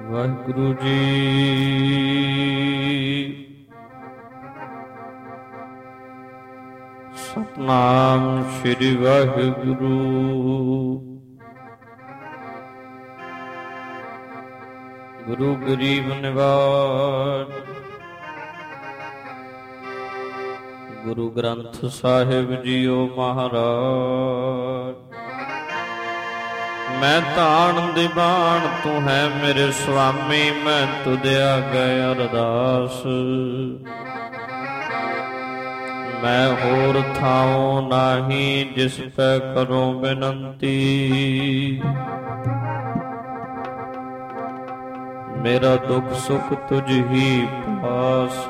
ਵਾਹਿਗੁਰੂ ਜੀ। ਸਤਿਨਾਮ ਸ੍ਰੀ ਵਾਹਿਗੁਰੂ। ਗੁਰੂ ਗਰੀਬ ਨਿਵਾਜ ਗੁਰੂ ਗ੍ਰੰਥ ਸਾਹਿਬ ਜੀਓ ਮਹਾਰਾਜ। ਮੈਂ ਤਾਣ ਦੀਵਾਨ ਤੂੰ ਹੈ ਮੇਰੇ ਸੁਆਮੀ, ਮੈਂ ਤੁਧ ਆਗੇ ਅਰਦਾਸ। ਮੈਂ ਹੋਰ ਥਾਉ ਨਾਹੀ ਜਿਸ ਪੈ ਕਰੋ ਬੇਨੰਤੀ। ਮੇਰਾ ਦੁੱਖ ਸੁਖ ਤੁਝ ਹੀ ਪਾਸ।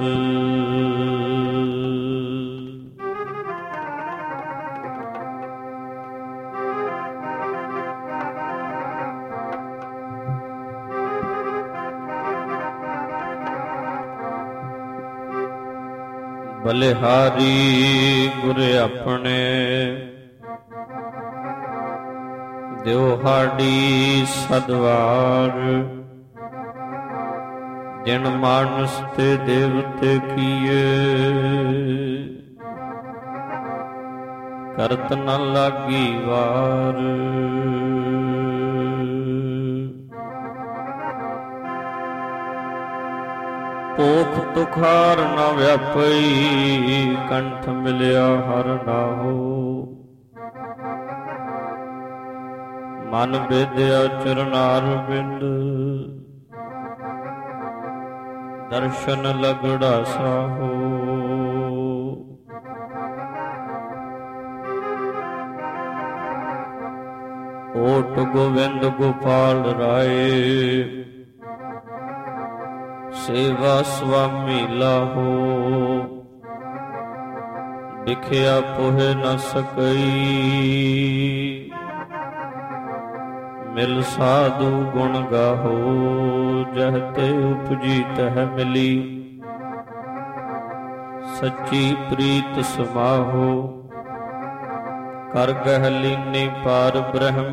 ਬਲਿਹਾਰੀ ਗੁਰ ਆਪਣੇ ਦਿਓ ਹਾਡੀ ਸਦਵਾਰ। ਜਿਨ ਮਾਨਸ ਤੇ ਦੇਵਤੇ ਕੀਏ ਕਰਤ ਨ ਲਾਗੀ ਵਾਰ। ਭੂਖ ਤੁਖਾਰ ਨ ਵਿਆਪਈ, ਕੰਠ ਮਿਲਿਆ ਹਰ ਨਾਹੋ। ਮਨ ਬੇਦਿਆ ਚਰਨਾਰ ਬਿੰਦ, ਦਰਸ਼ਨ ਲਗੜਾ ਸਾਹੋ। ਓਟ ਗੋਵਿੰਦ ਗੋਪਾਲ ਰਾਏ, ਸੇਵਾ ਸੁਆਮੀ ਲਾਹੋ। ਦਿਖਿਆ ਪੋਹਿ ਨ ਸਕਈ, ਮਿਲ ਸਾਧੂ ਗੁਣ ਗਾਹੋ। ਜਹ ਤੇ ਉਪਜੀ ਤਹ ਮਿਲੀ, ਸੱਚੀ ਪ੍ਰੀਤ ਸਮਾਹੋ। ਕਰ ਗਹਿ ਲੀਨੀ ਪਾਰ ਬ੍ਰਹਮ,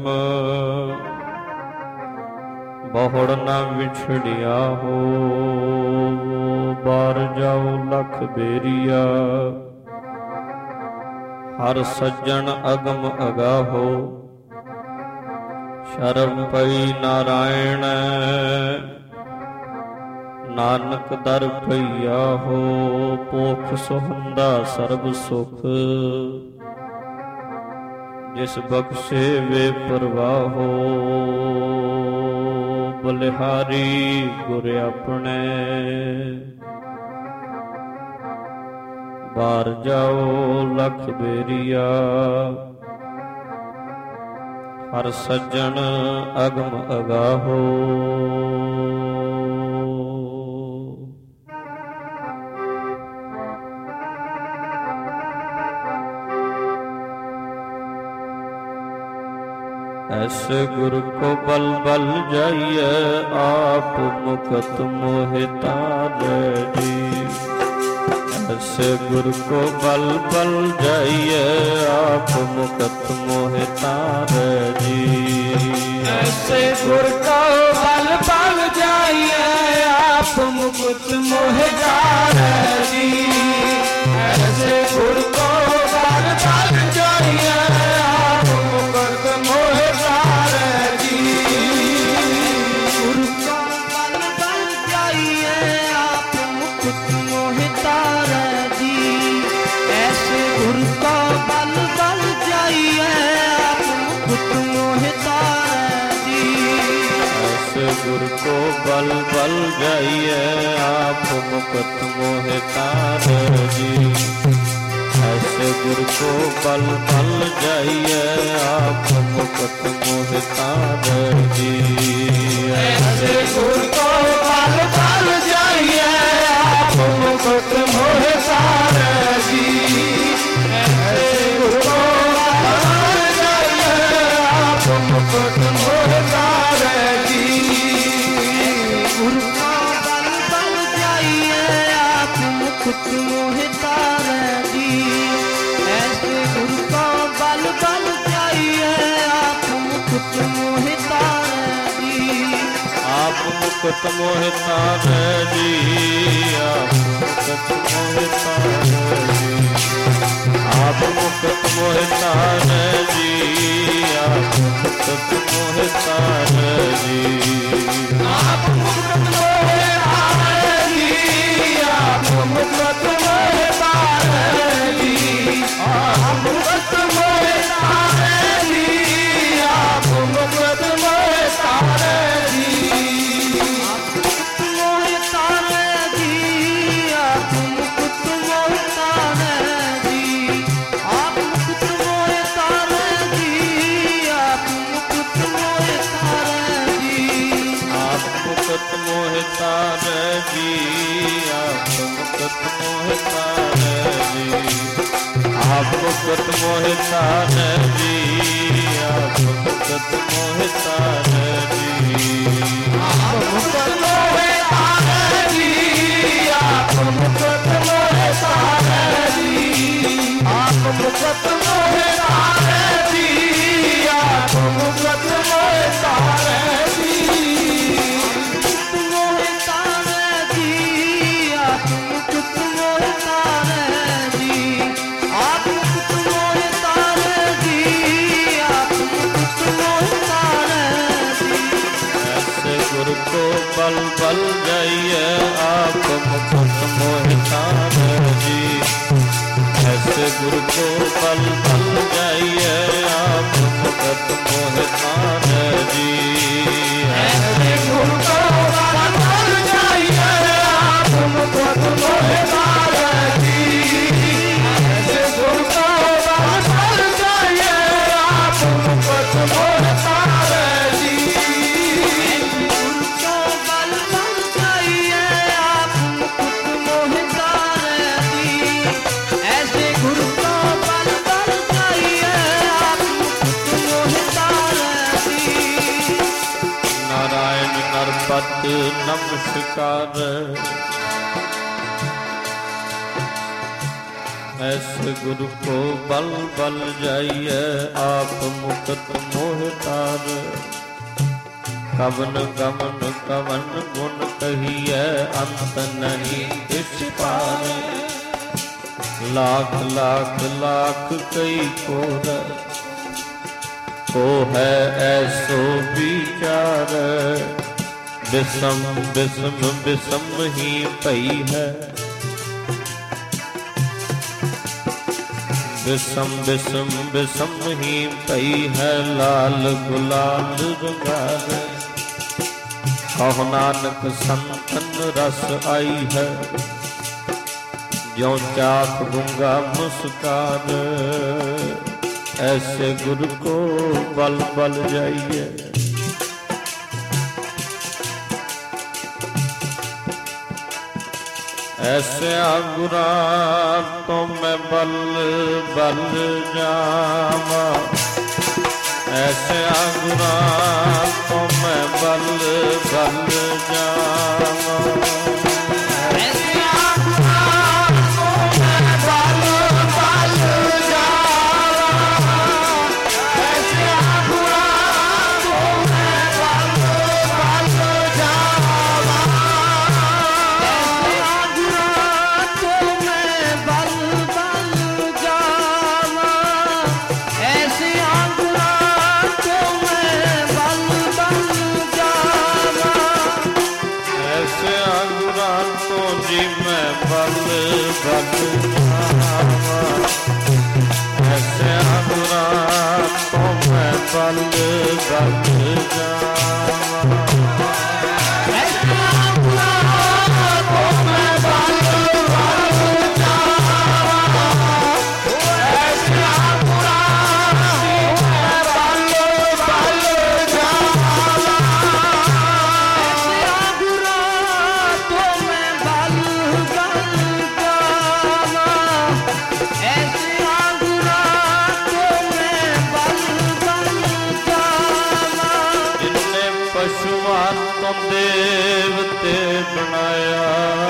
ਬਹੁੜ ਨਾ ਵਿਛੜਿਆ ਹੋ। ਬਾਰ ਜਾਓ ਲਖ ਬੇਰੀਆ, ਹਰ ਸੱਜਣ ਅਗਮ ਅਗਾਹੋ। ਸ਼ਰਮ ਪਈ ਨਾਰਾਇਣ, ਨਾਨਕ ਦਰ ਪਈਆ ਹੋ। ਪੋਖ ਸੁਹੰਦਾ ਸਰਬ ਸੁਖ, ਜਿਸ ਬਖਸ਼ੇ ਵੇ ਪਰਵਾਹੋ। ਬਲਿਹਾਰੀ ਗੁਰ ਆਪਣੇ ਬਾਰ ਜਾਓ ਲਖ ਬੇਰੀਆ। ਹਰ ਸੱਜਣ ਅਗਮ ਅਗਾਹੋ। ऐसे गुरु को बल बल जाइए, आप मुकत मोहि तारे जी। ऐसे गुरु को बल बल जाइए, आप मुकत मोहि तारे जी। ऐसे गुरु को बल बल जाइए, आप मुकत मोहि तारे जी। ऐसे गुरु को बल बल जाइए, आप मुकत मोहि गुरु को बल बल जाइए, आप मुकत मोहि तारे जी। ऐसे गुरु को बल बल जाइए, आप मुकत मोहि तारे जी। ऐसे गुरु को बल बल जाइए, आप मुकत मोहि तारे जी। ऐसे गुरु को बल बल जाइए, आप मुकत मोहि तारे जी। गुरु को बल बल जाइए, आप मुकत मोहि तारे जी। ऐसे गुरु को बल बल जाइए, आप मुकत मोहि तारे आप मुकुट मोहि तारे जी, आप मुकुट मोहि तारे जी, आप मुकुट मोहि तारे जी, आप मुकुट मोहि तारे जी, आप मुकुट मोहि तारे जी, आप मुकुट मोहि तारे जी, आप मुकुट मोहि तारे जी, आप मुकुट मोहि तारे जी, आप मुकुट मोहि तारे जी, आप मुकुट मोहि तारे जी, आप मुकुट मोहि तारे जी, आप मुकुट मोहि तारे जी, आप मुकुट मोहि तारे जी, आप मुकुट मोहि तारे जी, आप मुकुट मोहि तारे जी, आप मुकुट मोहि तारे जी, आप मुकुट मोहि तारे जी, आप मुकुट मोहि तारे जी, आप मुकुट मोहि तारे जी, मोहि तारे जी, आप मुकुट मोहि तारे जी, आप मुकुट मोहि तारे जी, आप मुकुट मोहि तारे जी, ऐसे गुरु को बल बल जाइए आप मुकुट मोहि तारे जी, ऐसे गुरु को बल बल जाइए आप मुकुट मोहि तारे जी, ऐसे गुरु को बल बल जाइए आप मुकुट मोहि तारे जी, ऐसे गुरु को बल बल जाइए आप मुकुट मोहि तारे जी, गुरु को बल बल जाइए आप मुकुट मोहि तारे जी, ऐसे गुरु को बल बल जाइए आप मुकुट मोहि तारे जी, नारायण नरपत नमस्कार, ऐसे गुरु को बल बल जाइए आप मुकुट मोहि तारे, कवन गमन कवन गुण कहिए अंत नहीं इस पार, लाख लाख लाख कई कोर को है ऐसो विचार, विषम विषम विषम ही पई है, विषम विषम विषम ही पई है, लाल गुलाल रंगार, कहो नानक संतन रस आई है, ज्यों चाक गूंगा मुस्कान, ऐसे गुरु को बल बल जाइए, ऐसे आगुरा तो मैं बल बल जावा, ऐसे आगुरा तो मैं बल बल जावा, ऐसे आगुरा तो मैं बल बल जावा, ऐसे आगुरा तो मैं बल बल जावा, ऐसे आगुरा तो मैं बल बल जावा, ऐसे आगुरा तो मैं बल बल जावा, ऐसे आगुरा तो जी मैं बल बल जावा, ऐसे आगुरा तो मैं बल बल जावा, ऐसे आगुरा तो मैं बल बल जावा, ऐसे आगुरा तो मैं बल बल जावा, ऐसे आगुरा तो मैं बल बल जावा, ऐसे आगुरा तो मैं बल बल जावा, जिनने पशुआन तो देवते बनाया,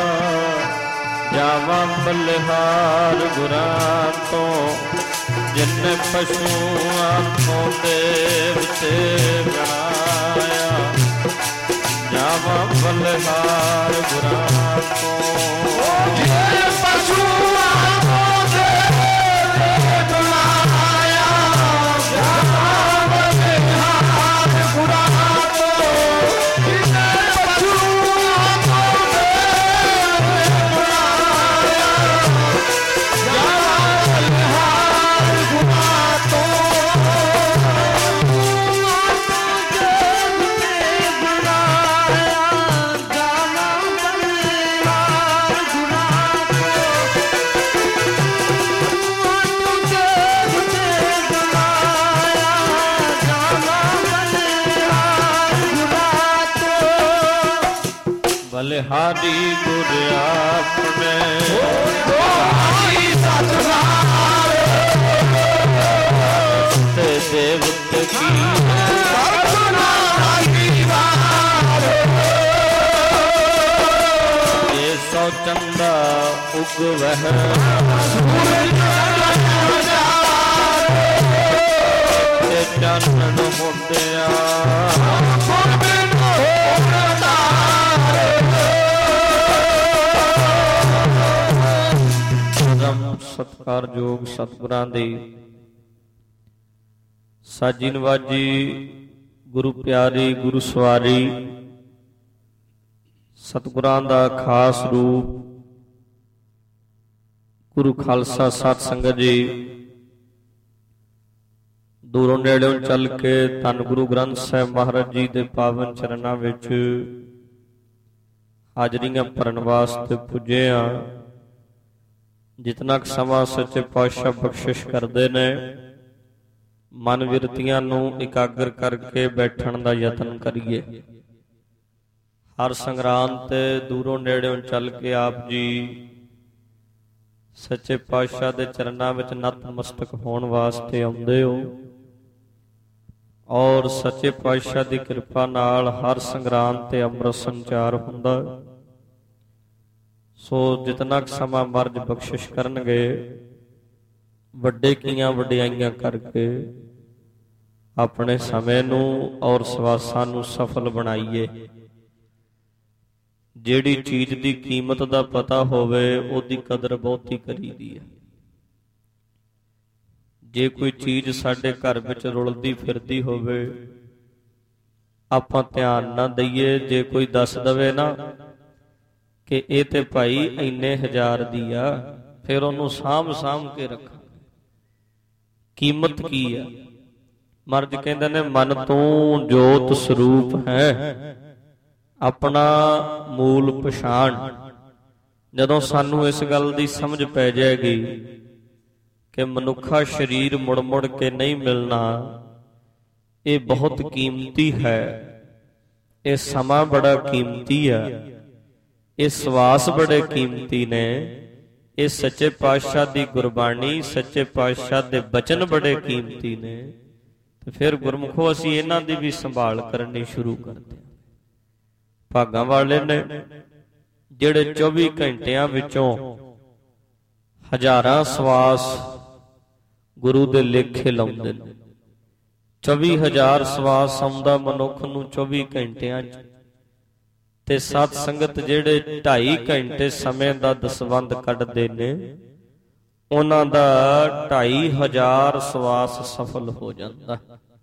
जावा बलिहार गुरां तो, जिनने पशुआन तो देवते बनाया, ਸਮਾਂ ਬਲਿਹਾਰ ਗੁਰਾਂ ਤੋਂ ਜੇ ਪਸ਼ੂਆਂ ਨੂੰ ਦੇ ਬੁਲਾਇਆ ਜਾਵਾਂ ਬਲਿਹਾਰ ਗੁਰਾਂ ਤੋਂ ਜਿਨੇ ਪਸ਼ੂਆਂ ਨੂੰ ਦੇ ਬੁਲਾਇਆ ਜਾਵਾਂ ਬਲਿਹਾਰ ਗੁਰਾਂ ਤੋਂ ਬਲਿਹਾਰੀ ਗੁਰ ਆਪਣੇ ਤੇ ਦੇਵਤ ਕੀ ਜੇ ਸੋ ਚੰਦਾ ਉਗਵਹਿ ਤੇ ਚਾਨਣ ਹੁੰਦਿਆ ਸਤਿਕਾਰਯੋਗ ਸਤਿਗੁਰਾਂ ਦੀ ਸਾਜੀ ਨਵਾਜੀ ਗੁਰੂ ਪਿਆਰੀ ਗੁਰੂ ਸਵਾਰੀ ਸਤਿਗੁਰਾਂ ਦਾ ਖਾਸ ਰੂਪ ਗੁਰੂ ਖਾਲਸਾ ਸਤ ਸੰਗਤ ਜੀ ਦੂਰੋਂ ਨੇੜਿਓਂ ਚੱਲ ਕੇ ਧੰਨ ਗੁਰੂ ਗ੍ਰੰਥ ਸਾਹਿਬ ਮਹਾਰਾਜ ਜੀ ਦੇ ਪਾਵਨ ਚਰਨਾਂ ਵਿੱਚ ਹਾਜ਼ਰੀਆਂ ਭਰਨ ਵਾਸਤੇ ਪੁੱਜੇ ਆ। ਜਿਤਨਾ ਕੁ ਸਮਾਂ ਸੱਚੇ ਪਾਤਸ਼ਾਹ ਬਖਸ਼ਿਸ਼ ਕਰਦੇ ਨੇ ਮਨ ਵਿਰਤੀਆਂ ਨੂੰ ਇਕਾਗਰ ਕਰਕੇ ਬੈਠਣ ਦਾ ਯਤਨ ਕਰੀਏ। ਹਰ ਸੰਗਰਾਂਦ ਤੇ ਦੂਰੋਂ ਨੇੜਿਓਂ ਚੱਲ ਕੇ ਆਪ ਜੀ ਸੱਚੇ ਪਾਤਸ਼ਾਹ ਦੇ ਚਰਨਾਂ ਵਿੱਚ ਨਤਮਸਤਕ ਹੋਣ ਵਾਸਤੇ ਆਉਂਦੇ ਹੋ ਔਰ ਸੱਚੇ ਪਾਤਸ਼ਾਹ ਦੀ ਕਿਰਪਾ ਨਾਲ ਹਰ ਸੰਗਰਾਂਦ ਤੇ ਅੰਮ੍ਰਿਤ ਸੰਚਾਰ ਹੁੰਦਾ। ਸੋ ਜਿਤਨਾ ਕੁ ਸਮਾਂ ਮਰਜ ਬਖਸ਼ਿਸ਼ ਕਰਨਗੇ ਵੱਡੇ ਕੀਆਂ ਵਡਿਆਈਆਂ ਕਰਕੇ ਆਪਣੇ ਸਮੇਂ ਨੂੰ ਔਰ ਸਵਾਸਾਂ ਨੂੰ ਸਫਲ ਬਣਾਈਏ। ਜਿਹੜੀ ਚੀਜ਼ ਦੀ ਕੀਮਤ ਦਾ ਪਤਾ ਹੋਵੇ ਉਹਦੀ ਕਦਰ ਬਹੁਤੀ ਕਰੀਦੀ ਹੈ। ਜੇ ਕੋਈ ਚੀਜ਼ ਸਾਡੇ ਘਰ ਵਿੱਚ ਰੁਲਦੀ ਫਿਰਦੀ ਹੋਵੇ ਆਪਾਂ ਧਿਆਨ ਨਾ ਦਈਏ। ਜੇ ਕੋਈ ਦੱਸ ਦਵੇ ਨਾ ਕਿ ਇਹ ਤੇ ਭਾਈ ਇੰਨੇ ਹਜ਼ਾਰ ਦੀ ਆ ਫਿਰ ਉਹਨੂੰ ਸਾਂਭ ਕੇ ਰੱਖਾਂ। ਕੀਮਤ ਕੀ ਆ? ਮਰਜ ਕਹਿੰਦੇ ਨੇ ਮਨ ਤੂੰ ਜੋਤ ਸਰੂਪ ਹੈ ਆਪਣਾ ਮੂਲ ਪਛਾਣ। ਜਦੋਂ ਸਾਨੂੰ ਇਸ ਗੱਲ ਦੀ ਸਮਝ ਪੈ ਜਾਏਗੀ ਕਿ ਮਨੁੱਖਾ ਸਰੀਰ ਮੁੜ ਮੁੜ ਕੇ ਨਹੀਂ ਮਿਲਣਾ, ਇਹ ਬਹੁਤ ਕੀਮਤੀ ਹੈ, ਇਹ ਸਮਾਂ ਬੜਾ ਕੀਮਤੀ ਆ, ਇਹ ਸਵਾਸ ਬੜੇ ਕੀਮਤੀ ਨੇ, ਇਹ ਸੱਚੇ ਪਾਤਸ਼ਾਹ ਦੀ ਗੁਰਬਾਣੀ ਸੱਚੇ ਪਾਤਸ਼ਾਹ ਦੇ ਬਚਨ ਬੜੇ ਕੀਮਤੀ ਨੇ, ਤੇ ਫਿਰ ਗੁਰਮੁਖੋ ਅਸੀਂ ਇਹਨਾਂ ਦੀ ਵੀ ਸੰਭਾਲ ਕਰਨੀ ਸ਼ੁਰੂ ਕਰਦੇ ਹਾਂ। ਭਾਗਾਂ ਵਾਲੇ ਨੇ ਜਿਹੜੇ 24 ਘੰਟਿਆਂ ਵਿੱਚੋਂ ਹਜ਼ਾਰਾਂ ਸਵਾਸ ਗੁਰੂ ਦੇ ਲੇਖੇ ਲਾਉਂਦੇ ਨੇ। 24,000 ਸਵਾਸ ਆਉਂਦਾ ਮਨੁੱਖ ਨੂੰ 24 ਘੰਟਿਆਂ 'ਚ, ਤੇ ਸਤ ਸੰਗਤ ਜਿਹੜੇ 2.5 ਘੰਟੇ ਸਮੇਂ ਦਾ ਦਸਵੰਧ ਕੱਢਦੇ ਨੇ ਉਹਨਾਂ ਦਾ 2,500 ਸਵਾਸ ਸਫਲ ਹੋ ਜਾਂਦਾ।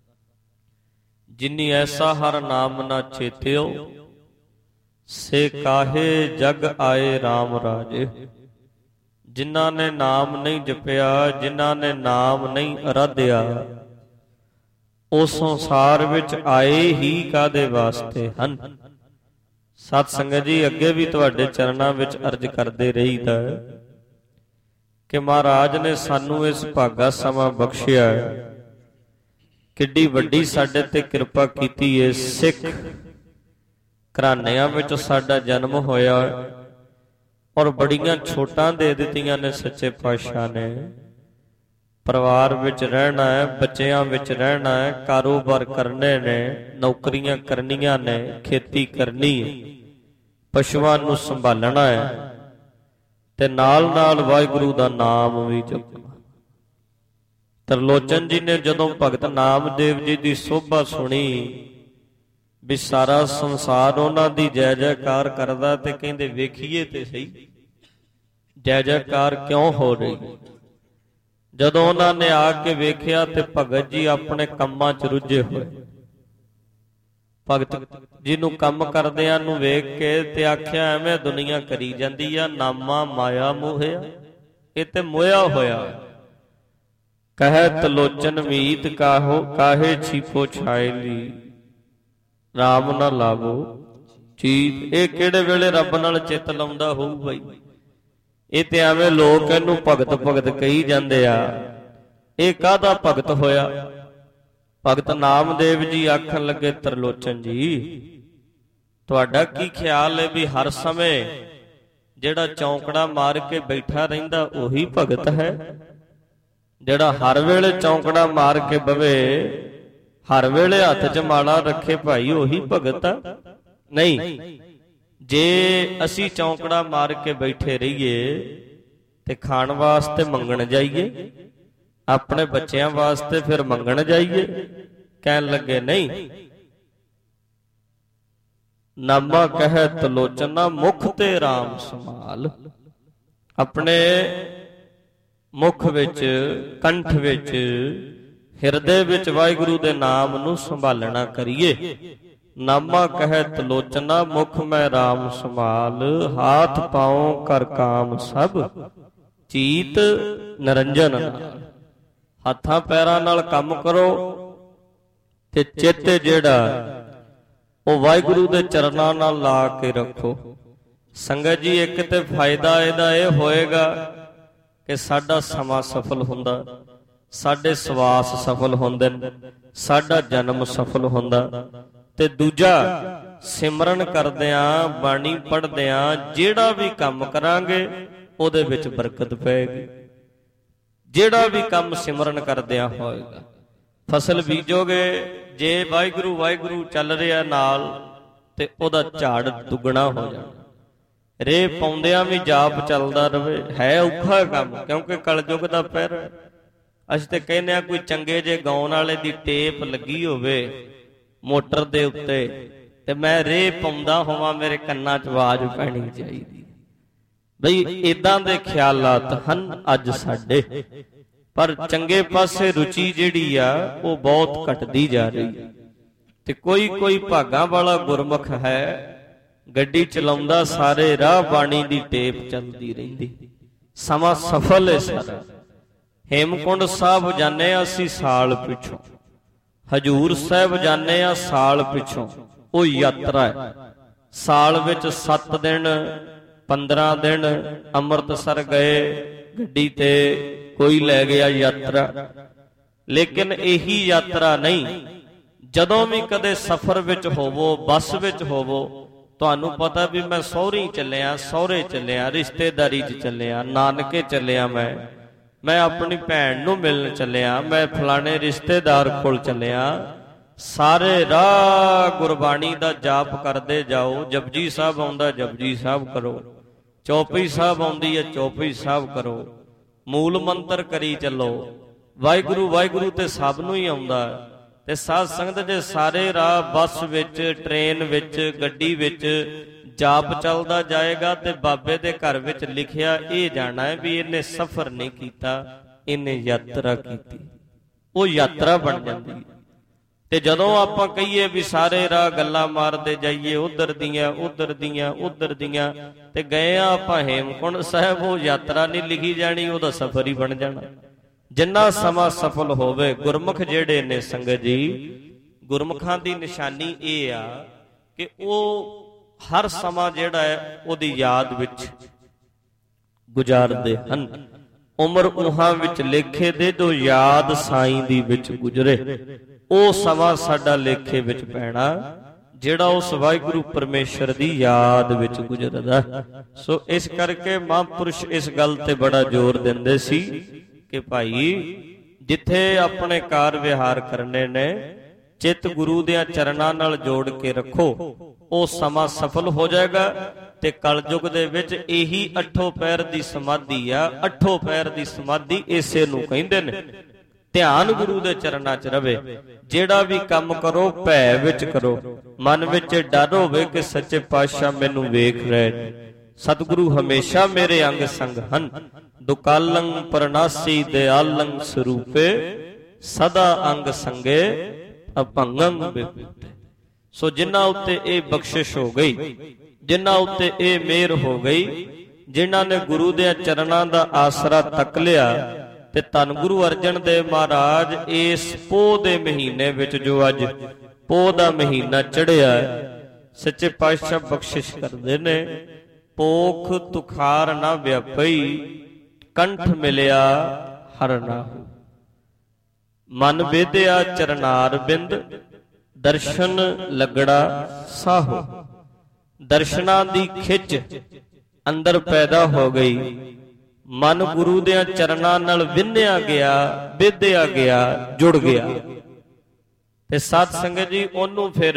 ਜਿਨੀ ਐਸਾ ਹਰ ਨਾਮ ਨਾ ਚੇਤਿਓ ਸੇ ਕਾਹੇ ਜਗ ਆਏ RAM ਰਾਜੇ। ਜਿਨ੍ਹਾਂ ਨੇ ਨਾਮ ਨਹੀਂ ਜਪਿਆ, ਜਿਨ੍ਹਾਂ ਨੇ ਨਾਮ ਨਹੀਂ ਅਰਾਧਿਆ, ਉਹ ਸੰਸਾਰ ਵਿੱਚ ਆਏ ਹੀ ਕਾਹਦੇ ਵਾਸਤੇ ਹਨ। ਸਤ ਸੰਗਤ ਜੀ ਅੱਗੇ ਵੀ ਤੁਹਾਡੇ ਚਰਨਾਂ ਵਿੱਚ ਅਰਜ਼ ਕਰਦੇ ਰਹੀਦਾ ਕਿ ਮਹਾਰਾਜ ਨੇ ਸਾਨੂੰ ਇਸ ਭਾਗਾ ਸਮਾਂ ਬਖਸ਼ਿਆ, ਕਿੱਡੀ ਵੱਡੀ ਸਾਡੇ ਤੇ ਕਿਰਪਾ ਕੀਤੀ ਏ। ਸਿੱਖ ਘਰਾਣਿਆਂ ਵਿੱਚ ਸਾਡਾ ਜਨਮ ਹੋਇਆ ਔਰ ਬੜੀਆਂ ਛੋਟਾਂ ਦੇ ਦਿੱਤੀਆਂ ਨੇ ਸੱਚੇ ਪਾਤਸ਼ਾਹ ਨੇ। ਪਰਿਵਾਰ ਵਿੱਚ ਰਹਿਣਾ ਹੈ, ਬੱਚਿਆਂ ਵਿੱਚ ਰਹਿਣਾ ਹੈ, ਕਾਰੋਬਾਰ ਕਰਨੇ ਨੇ, ਨੌਕਰੀਆਂ ਕਰਨੀਆਂ ਨੇ, ਖੇਤੀ ਕਰਨੀ ਹੈ, ਪਸ਼ੂਆਂ ਨੂੰ ਸੰਭਾਲਣਾ ਹੈ, ਤੇ ਨਾਲ ਨਾਲ ਵਾਹਿਗੁਰੂ ਦਾ ਨਾਮ ਵੀ ਜਪਣਾ। ਤਰਲੋਚਨ ਜੀ ਨੇ ਜਦੋਂ ਭਗਤ ਨਾਮਦੇਵ ਜੀ ਦੀ ਸੋਭਾ ਸੁਣੀ, ਵੀ ਸਾਰਾ ਸੰਸਾਰ ਉਹਨਾਂ ਦੀ ਜੈ ਜੈਕਾਰ ਕਰਦਾ ਤੇ ਕਹਿੰਦੇ ਵੇਖੀਏ ਤੇ ਸਹੀ ਜੈ ਜੈਕਾਰ ਕਿਉਂ ਹੋ ਰਹੀ। ਜਦੋਂ ਉਹਨਾਂ ਨੇ ਆ ਕੇ ਵੇਖਿਆ ਤੇ ਭਗਤ ਜੀ ਆਪਣੇ ਕੰਮਾਂ 'ਚ ਰੁੱਝੇ ਹੋਏ। ਭਗਤ ਜੀ ਨੂੰ ਕੰਮ ਕਰਦਿਆਂ ਨੂੰ ਵੇਖ ਕੇ ਤੇ ਆਖਿਆ ਐਵੇਂ ਦੁਨੀਆ ਕਰੀ ਜਾਂਦੀ ਆ, ਨਾਮਾ ਮਾਇਆ ਮੋਹਿਆ, ਇਹ ਤੇ ਮੋਹਿਆ ਹੋਇਆ। ਕਹਿਤ ਲੋਚਨ ਮੀਤ ਕਾਹੇ ਛੀਪੋ ਛਾਇਲੀ, ਰਾਮ ਨਾ ਲਾਵੋ ਚੀਤ। ਇਹ ਕਿਹੜੇ ਵੇਲੇ ਰੱਬ ਨਾਲ ਚਿੱਤ ਲਾਉਂਦਾ ਹੋਊ ਬਈ। ਇਹ ਤੇ ਐਵੇਂ ਲੋਕ ਇਹਨੂੰ ਭਗਤ ਭਗਤ ਕਹੀ ਜਾਂਦੇ ਆ। ਇਹ ਕਾਹਦਾ ਭਗਤ ਹੋਇਆ? ਭਗਤ ਨਾਮਦੇਵ ਜੀ ਆਖਣ ਲੱਗੇ ਤਰਲੋਚਨ ਜੀ, ਤੁਹਾਡਾ ਕੀ ਖਿਆਲ ਹੈ ਵੀ ਹਰ ਸਮੇਂ ਜਿਹੜਾ ਚੌਂਕੜਾ ਮਾਰ ਕੇ ਬੈਠਾ ਰਹਿੰਦਾ ਉਹੀ ਭਗਤ ਹੈ? ਜਿਹੜਾ ਹਰ ਵੇਲੇ ਚੌਂਕੜਾ ਮਾਰ ਕੇ ਬਵੇ, ਹਰ ਵੇਲੇ ਹੱਥ 'ਚ ਮਾਲਾ ਰੱਖੇ ਭਾਈ, ਉਹੀ ਭਗਤ ਆ? ਨਹੀਂ। ਜੇ ਅਸੀਂ ਚੌਂਕੜਾ ਮਾਰ ਕੇ ਬੈਠੇ ਰਹੀਏ ਤੇ ਖਾਣ ਵਾਸਤੇ ਮੰਗਣ ਜਾਈਏ, ਆਪਣੇ ਬੱਚਿਆਂ ਵਾਸਤੇ ਫਿਰ ਮੰਗਣ ਜਾਈਏ? ਕਹਿਣ ਲੱਗੇ ਨਹੀਂ। ਨਾਮਾ ਕਹਿ ਤਲੋਚਨਾ ਮੁਖ ਤੇ RAM ਸੰਭਾਲ। ਆਪਣੇ ਮੁਖ ਵਿੱਚ, ਕੰਠ ਵਿੱਚ, ਹਿਰਦੇ ਵਿੱਚ ਵਾਹਿਗੁਰੂ ਦੇ ਨਾਮ ਨੂੰ ਸੰਭਾਲਣਾ ਕਰੀਏ। ਨਾਮਾ ਕਹਿ ਤਲੋਚਨਾ ਮੁਖ ਮੈਂ RAM ਸੰਭਾਲ, ਹਾਥ ਪਾਉ ਕਰ ਕਾਮ ਸਭ ਚੀਤ ਨਿਰੰਜਨ ਨਾਲ। ਹੱਥਾਂ ਪੈਰਾਂ ਨਾਲ ਕੰਮ ਕਰੋ ਤੇ ਚਿੱਤ ਜਿਹੜਾ ਉਹ ਵਾਹਿਗੁਰੂ ਦੇ ਚਰਨਾਂ ਨਾਲ ਲਾ ਕੇ ਰੱਖੋ। ਸੰਗਤ ਜੀ, ਇੱਕ ਤੇ ਫਾਇਦਾ ਇਹਦਾ ਇਹ ਹੋਏਗਾ ਕਿ ਸਾਡਾ ਸਮਾਂ ਸਫਲ ਹੁੰਦਾ, ਸਾਡੇ ਸਵਾਸ ਸਫਲ ਹੁੰਦੇ ਨੇ, ਸਾਡਾ ਜਨਮ ਸਫਲ ਹੁੰਦਾ। ਤੇ ਦੂਜਾ, ਸਿਮਰਨ ਕਰਦਿਆਂ, ਬਾਣੀ ਪੜ੍ਹਦਿਆਂ ਜਿਹੜਾ ਵੀ ਕੰਮ ਕਰਾਂਗੇ ਉਹਦੇ ਵਿੱਚ ਬਰਕਤ ਪਏਗੀ। ਜਿਹੜਾ ਵੀ ਕੰਮ ਸਿਮਰਨ ਕਰਦਿਆਂ ਹੋਏਗਾ। ਫਸਲ ਬੀਜੋਗੇ, ਜੇ ਵਾਹਿਗੁਰੂ ਵਾਹਿਗੁਰੂ ਚੱਲ ਰਿਹਾ ਨਾਲ, ਤੇ ਉਹਦਾ ਝਾੜ ਦੁੱਗਣਾ ਹੋ ਜਾਣਾ। ਰੇ ਪਾਉਂਦਿਆਂ ਵੀ ਜਾਪ ਚੱਲਦਾ ਰਵੇ। ਹੈ ਔਖਾ ਕੰਮ, ਕਿਉਂਕਿ ਕਲਯੁਗ ਦਾ ਪਹਿਰ। ਅਸੀਂ ਤੇ ਕਹਿੰਦੇ ਆ ਕੋਈ ਚੰਗੇ ਜੇ ਗਾਉਣ ਵਾਲੇ ਦੀ ਟੇਪ ਲੱਗੀ ਹੋਵੇ ਮੋਟਰ ਦੇ ਉੱਤੇ ਤੇ ਮੈਂ ਰੇ ਪਾਉਂਦਾ ਹੋਵਾਂ, ਮੇਰੇ ਕੰਨਾਂ 'ਚ ਆਵਾਜ਼ ਪੈਣੀ ਚਾਹੀਦੀ। ਬਈ ਇਦਾਂ ਦੇ ਖਿਆਲਾਤ ਹਨ ਅੱਜ ਸਾਡੇ। ਪਰ ਚੰਗੇ ਪਾਸੇ ਰੁਚੀ ਜਿਹੜੀ ਆ ਉਹ ਬਹੁਤ ਘਟਦੀ ਜਾ ਰਹੀ। ਤੇ ਕੋਈ ਕੋਈ ਭਾਗਾਂ ਵਾਲਾ ਗੁਰਮੁਖ ਹੈ, ਗੱਡੀ ਚਲਾਉਂਦਾ ਸਾਰੇ ਰਾਹ ਬਾਣੀ ਦੀ ਟੇਪ ਚੱਲਦੀ ਰਹਿੰਦੀ, ਸਮਾਂ ਸਫਲ ਹੈ ਸਾਰਾ। ਹੇਮਕੁੰਡ ਸਾਹਿਬ ਜਾਂਦੇ ਆ ਅਸੀਂ ਸਾਲ ਪਿੱਛੋਂ, ਹਜੂਰ ਸਾਹਿਬ ਜਾਂਦੇ ਆ ਸਾਲ ਪਿੱਛੋਂ। ਉਹ ਯਾਤਰਾ ਹੈ। ਸਾਲ ਵਿੱਚ 7 ਦਿਨ 15 ਦਿਨ ਅੰਮ੍ਰਿਤਸਰ ਗਏ ਗੱਡੀ ਤੇ, ਕੋਈ ਲੈ ਗਿਆ ਯਾਤਰਾ। ਲੇਕਿਨ ਇਹੀ ਯਾਤਰਾ ਨਹੀਂ। ਜਦੋਂ ਵੀ ਕਦੇ ਸਫ਼ਰ ਵਿੱਚ ਹੋਵੋ, ਬੱਸ ਵਿੱਚ ਹੋਵੋ, ਤੁਹਾਨੂੰ ਪਤਾ ਵੀ ਮੈਂ ਸਹੁਰੇ ਚੱਲਿਆ, ਰਿਸ਼ਤੇਦਾਰੀ 'ਚ ਚੱਲਿਆ, ਨਾਨਕੇ ਚੱਲਿਆ, ਮੈਂ ਆਪਣੀ ਭੈਣ ਨੂੰ ਮਿਲਣ ਚੱਲਿਆ, ਮੈਂ ਫਲਾਣੇ ਰਿਸ਼ਤੇਦਾਰ ਕੋਲ ਚੱਲਿਆ। ਸਾਰੇ ਰਾਹ ਗੁਰਬਾਣੀ ਦਾ ਜਾਪ ਕਰਦੇ ਜਾਓ। ਜਪਜੀ ਸਾਹਿਬ ਆਉਂਦਾ ਜਪਜੀ ਸਾਹਿਬ ਕਰੋ, ਚੌਪਈ ਸਾਹਿਬ ਆਉਂਦੀ ਹੈ ਚੌਪਈ ਸਾਹਿਬ ਕਰੋ, ਮੂਲ ਮੰਤਰ ਕਰੀ ਚੱਲੋ। ਵਾਹਿਗੁਰੂ ਵਾਹਿਗੁਰੂ ਤੇ ਸਭ ਨੂੰ ਹੀ ਆਉਂਦਾ। ਤੇ ਸਾਧ ਸੰਗਤ ਜੇ ਸਾਰੇ ਰਾਹ ਬੱਸ ਵਿੱਚ, ਟ੍ਰੇਨ ਵਿੱਚ, ਗੱਡੀ ਵਿੱਚ ਜਾਪ ਚੱਲਦਾ ਜਾਏਗਾ ਤੇ ਬਾਬੇ ਦੇ ਘਰ ਵਿੱਚ ਲਿਖਿਆ ਇਹ ਜਾਣਾ ਹੈ ਵੀ ਇਹਨੇ ਸਫ਼ਰ ਨਹੀਂ ਕੀਤਾ, ਇਹਨੇ ਯਾਤਰਾ ਕੀਤੀ। ਉਹ ਯਾਤਰਾ ਬਣ ਜਾਂਦੀ। ਤੇ ਜਦੋਂ ਆਪਾਂ ਕਹੀਏ ਵੀ ਸਾਰੇ ਰਾਹ ਗੱਲਾਂ ਮਾਰਦੇ ਜਾਈਏ, ਉਧਰ ਦੀਆਂ ਤੇ ਗਏ ਆ ਆਪਾਂ ਹੇਮਕੁੰਡ ਸਾਹਿਬ, ਉਹ ਯਾਤਰਾ ਨਹੀਂ ਲਿਖੀ ਜਾਣੀ, ਉਹਦਾ ਸਫ਼ਰ ਹੀ ਬਣ ਜਾਣਾ। ਜਿੰਨਾ ਸਮਾਂ ਸਫਲ ਹੋਵੇ। ਗੁਰਮੁਖ ਜਿਹੜੇ ਨੇ ਸੰਗਤ ਜੀ, ਗੁਰਮੁਖਾਂ ਦੀ ਨਿਸ਼ਾਨੀ ਇਹ ਆ ਕਿ ਉਹ ਹਰ ਸਮਾਂ ਜਿਹੜਾ ਹੈ ਉਹਦੀ ਯਾਦ ਵਿੱਚ ਗੁਜ਼ਾਰਦੇ ਹਨ। ਉਮਰ ਉਹਾਂ ਵਿੱਚ ਲੇਖੇ ਦੇ ਜੋ ਯਾਦ ਸਾਈਂ ਦੀ ਵਿੱਚ ਗੁਜ਼ਰੇ, ਉਹ ਸਮਾਂ ਸਾਡਾ ਲੇਖੇ ਵਿੱਚ ਪੈਣਾ ਜਿਹੜਾ ਉਸ ਵਾਹਿਗੁਰੂ ਪਰਮੇਸ਼ਰ ਦੀ ਯਾਦ ਵਿੱਚ ਗੁਜ਼ਰਦਾ। ਸੋ ਇਸ ਕਰਕੇ ਮਹਾਂਪੁਰਸ਼ ਇਸ ਗੱਲ ਤੇ ਬੜਾ ਜ਼ੋਰ ਦਿੰਦੇ ਸੀ ਕਿ ਭਾਈ ਜਿੱਥੇ ਆਪਣੇ ਕਾਰ ਵਿਹਾਰ ਕਰਨੇ ਨੇ, ਚਿੱਤ ਗੁਰੂ ਦੇ ਚਰਨਾਂ ਨਾਲ ਜੋੜ ਕੇ ਰੱਖੋ, ਉਹ ਸਮਾਂ ਸਫਲ ਹੋ ਜਾਏਗਾ। ਤੇ ਕਲਯੁਗ ਦੇ ਵਿੱਚ ਇਹੀ 8 ਪੈਰ ਦੀ ਸਮਾਧੀ ਆ। 8 ਪੈਰ ਦੀ ਸਮਾਧੀ ਇਸੇ ਨੂੰ ਕਹਿੰਦੇ ਨੇ। ਧਿਆਨ ਗੁਰੂ ਦੇ ਚਰਨਾਂ 'ਚ ਰਵੇ। ਜਿਹੜਾ ਵੀ ਕੰਮ ਕਰੋ ਭੈ ਵਿੱਚ ਕਰੋ, ਮਨ ਵਿੱਚ ਡਰ ਹੋਵੇ ਕਿ ਸੱਚੇ ਪਾਤਸ਼ਾਹ ਮੈਨੂੰ ਵੇਖ ਰਹੇ ਨੇ। ਸਤਿਗੁਰੂ ਹਮੇਸ਼ਾ ਮੇਰੇ ਅੰਗ ਸੰਗ ਹਨ, ਦੁਕਾਲੰ ਪਰਨਾਸੀ ਦਿਆਲੰ ਸਰੂਪੇ, ਸਦਾ ਅੰਗ ਸੰਗੇ ਅਭੰਗੰ ਬਿਪੂਤੇ। ਸੋ ਜਿਨ੍ਹਾਂ ਉੱਤੇ ਇਹ ਬਖਸ਼ਿਸ਼ ਹੋ ਗਈ, ਜਿਨ੍ਹਾਂ ਉੱਤੇ ਇਹ ਮਿਹਰ ਹੋ ਗਈ, ਜਿਨ੍ਹਾਂ ਨੇ ਗੁਰੂ ਦੇ ਚਰਨਾਂ ਦਾ ਆਸਰਾ ਤੱਕ ਲਿਆ, ਤੇ ਧੰਨ ਗੁਰੂ ਅਰਜਨ ਦੇਵ ਮਹਾਰਾਜ ਇਸ ਪੋਹ ਦੇ ਮਹੀਨੇ ਵਿੱਚ, ਜੋ ਅੱਜ ਪੋਹ ਦਾ ਮਹੀਨਾ ਚੜ੍ਹਿਆ, ਸੱਚੇ ਪਾਤਸ਼ਾਹ ਬਖਸ਼ਿਸ਼ ਕਰਦੇ ਨੇ। ਪੋਖ ਤੁਖਾਰ ਨਾ ਵਿਆਪਈ, ਕੰਠ ਮਿਲਿਆ ਹਰ ਨਾਹੂ। ਮਨ ਵੇਦਿਆ ਚਰਨਾਰ ਬਿੰਦ, ਦਰਸ਼ਨ ਲੱਗੜਾ ਸਾਹੋ। ਦਰਸ਼ਨਾਂ ਦੀ ਖਿੱਚ ਅੰਦਰ ਪੈਦਾ ਹੋ ਗਈ, ਮਨ ਗੁਰੂ ਦੇ ਚਰਨਾਂ ਨਾਲ ਵਿੰਨਿਆ ਗਿਆ, ਵਿਧਿਆ ਗਿਆ, ਜੁੜ ਗਿਆ। ਤੇ ਸਾਧ ਸੰਗਤ ਜੀ, ਉਹਨੂੰ ਫਿਰ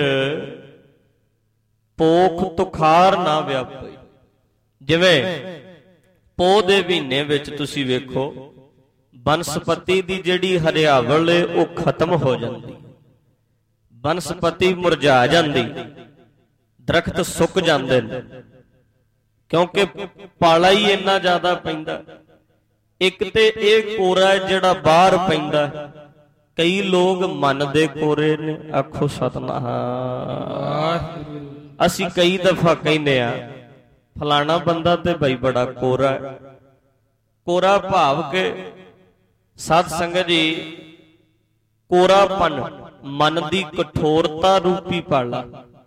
ਪੋਖ ਤੁਖਾਰ ਨਾ ਵਿਆਪਈ। ਜਿਵੇਂ ਪੋਹ ਦੇ ਮਹੀਨੇ ਵਿੱਚ ਤੁਸੀਂ ਵੇਖੋ, ਬਨਸਪਤੀ ਦੀ ਜਿਹੜੀ ਹਰਿਆਵਲ ਏ ਉਹ ਖਤਮ ਹੋ ਜਾਂਦੀ, ਬਨਸਪਤੀ ਮੁਰਝਾ ਜਾਂਦੀ, ਦਰਖਤ ਸੁੱਕ ਜਾਂਦੇ ਨੇ, ਕਿਉਂਕਿ ਪਾਲਾ ਹੀ ਇੰਨਾ ਜ਼ਿਆਦਾ ਪੈਂਦਾ। ਇੱਕ ਤੇ ਇਹ ਕੋਰਾ ਜਿਹੜਾ ਬਾਹਰ ਪੈਂਦਾ, ਕਈ ਲੋਕ ਮਨ ਦੇ ਕੋਰੇ ਨੇ। ਆਖੋ ਸਤਿਨਾਮ। ਅਸੀਂ ਕਈ ਦਫਾ ਕਹਿੰਦੇ ਆ ਫਲਾਣਾ ਬੰਦਾ ਤੇ ਬਈ ਬੜਾ ਕੋਰਾ ਹੈ। ਕੋਰਾ ਭਾਵ ਕੇ ਸਾਧ ਸੰਗਤ ਜੀ, ਕੋਰਾਪਨ ਮਨ ਦੀ ਕਠੋਰਤਾ ਰੂਪੀ ਪਾਲਾ।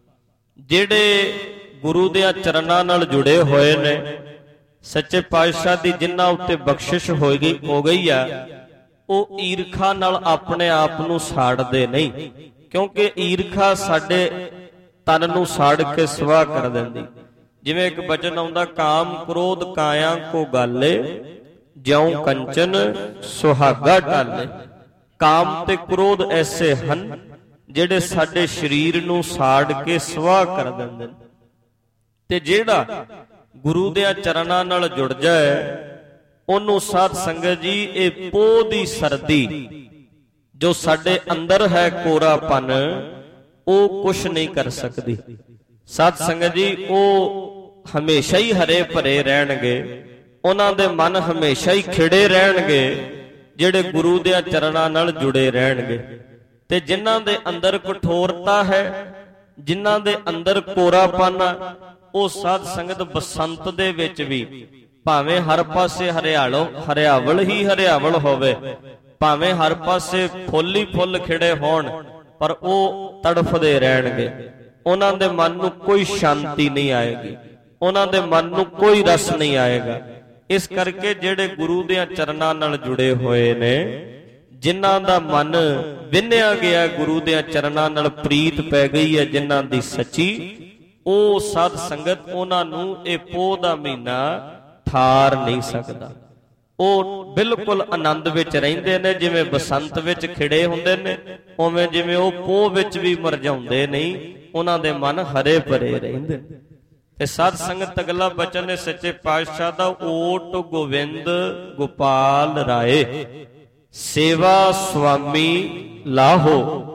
ਜਿਹੜੇ ਗੁਰੂ ਦੇ ਚਰਨਾਂ ਨਾਲ ਜੁੜੇ ਹੋਏ ਨੇ, ਸੱਚੇ ਪਾਤਸ਼ਾਹ ਦੀ ਜਿਨ੍ਹਾਂ ਉੱਤੇ ਬਖਸ਼ਿਸ਼ ਹੋ ਗਈ ਆ, ਉਹ ਈਰਖਾ ਨਾਲ ਆਪਣੇ ਆਪ ਨੂੰ ਸਾੜਦੇ ਨਹੀਂ, ਕਿਉਂਕਿ ਈਰਖਾ ਸਾਡੇ ਤਨ ਨੂੰ ਸਾੜ ਕੇ ਸਵਾਹ ਕਰ ਦਿੰਦੀ। ਜਿਵੇਂ ਇੱਕ ਬਚਨ ਆਉਂਦਾ, ਕਾਮ ਕ੍ਰੋਧ ਕਾਇਆ ਕੋ ਗਾਲੇ, ਜਿਉ ਕੰਚਨ ਸੁਹਾਗਾ ਟਾਲੇ। ਕਾਮ ਤੇ ਕ੍ਰੋਧ ਐਸੇ ਹਨ ਜਿਹੜੇ ਸਾਡੇ ਸਰੀਰ ਨੂੰ ਸਾੜ ਕੇ ਸਵਾਹ ਕਰ ਦਿੰਦੇ ਨੇ। ਤੇ ਜਿਹੜਾ ਗੁਰੂ ਦੇ ਚਰਨਾਂ ਨਾਲ ਜੁੜ ਜਾਏ, ਉਹਨੂੰ ਸਾਧ ਸੰਗਤ ਜੀ ਇਹ ਪੋਹ ਦੀ ਸਰਦੀ ਜੋ ਸਾਡੇ ਅੰਦਰ ਹੈ, ਕੋਰਾਪਨ, ਉਹ ਕੁਛ ਨਹੀਂ ਕਰ ਸਕਦੀ। ਸਾਧ ਸੰਗਤ ਜੀ, ਉਹ ਹਮੇਸ਼ਾ ਹੀ ਹਰੇ ਭਰੇ ਰਹਿਣਗੇ, ਉਹਨਾਂ ਦੇ ਮਨ ਹਮੇਸ਼ਾ ਹੀ ਖਿੜੇ ਰਹਿਣਗੇ, ਜਿਹੜੇ ਗੁਰੂ ਦੇ ਚਰਨਾਂ ਨਾਲ ਜੁੜੇ ਰਹਿਣਗੇ। ਤੇ ਜਿਨ੍ਹਾਂ ਦੇ ਅੰਦਰ ਕਠੋਰਤਾ ਹੈ, ਜਿਨ੍ਹਾਂ ਦੇ ਅੰਦਰ ਕੋਰਾਪਨ ਆ, ਉਹ ਸਾਧ ਸੰਗਤ ਬਸੰਤ ਦੇ ਵਿੱਚ ਵੀ, ਭਾਵੇਂ ਹਰ ਪਾਸੇ ਹਰਿਆਵਲ ਹੀ ਹਰਿਆਵਲ ਹੋਵੇ, ਭਾਵੇਂ ਹਰ ਪਾਸੇ ਫੁੱਲ ਹੀ ਫੁੱਲ ਖਿੜੇ ਹੋਣ, ਪਰ ਉਹ ਤੜਫਦੇ ਰਹਿਣਗੇ। ਉਹਨਾਂ ਦੇ ਮਨ ਨੂੰ ਕੋਈ ਸ਼ਾਂਤੀ ਨਹੀਂ ਆਏਗੀ, ਉਹਨਾਂ ਦੇ ਮਨ ਨੂੰ ਕੋਈ ਰਸ ਨਹੀਂ ਆਏਗਾ। ਇਸ ਕਰਕੇ ਜਿਹੜੇ ਗੁਰੂ ਦੇ ਚਰਨਾਂ ਨਾਲ ਜੁੜੇ ਹੋਏ ਨੇ, ਜਿਨ੍ਹਾਂ ਦਾ ਮਨ ਵਿੰਨਿਆ ਗਿਆ, ਗੁਰੂ ਦੇ ਚਰਨਾਂ ਨਾਲ ਪ੍ਰੀਤ ਪੈ ਗਈ ਹੈ ਜਿਨ੍ਹਾਂ ਦੀ ਸੱਚੀ, ਉਹ ਸਾਧ ਸੰਗਤ, ਉਹਨਾਂ ਨੂੰ ਇਹ ਪੋਹ ਦਾ ਮਹੀਨਾ ਠਾਰ ਨਹੀਂ ਸਕਦਾ। ਉਹ ਬਿਲਕੁਲ ਆਨੰਦ ਵਿੱਚ ਰਹਿੰਦੇ ਨੇ। ਜਿਵੇਂ ਬਸੰਤ ਵਿੱਚ ਖਿੜੇ ਹੁੰਦੇ ਨੇ, ਉਵੇਂ ਜਿਵੇਂ ਉਹ ਪੋਹ ਵਿੱਚ ਵੀ ਮੁਰਝਾਉਂਦੇ ਨਹੀਂ, ਉਹਨਾਂ ਦੇ ਮਨ ਹਰੇ ਭਰੇ ਰਹਿੰਦੇ। ਤੇ ਸਾਧ ਸੰਗਤ ਅਗਲਾ ਬਚਨ ਨੇ ਸੱਚੇ ਪਾਤਸ਼ਾਹ ਦਾ, ਓਟ ਗੋਵਿੰਦ ਗੋਪਾਲ ਰਾਏ, ਸੇਵਾ ਸੁਆਮੀ ਲਾਹੋ,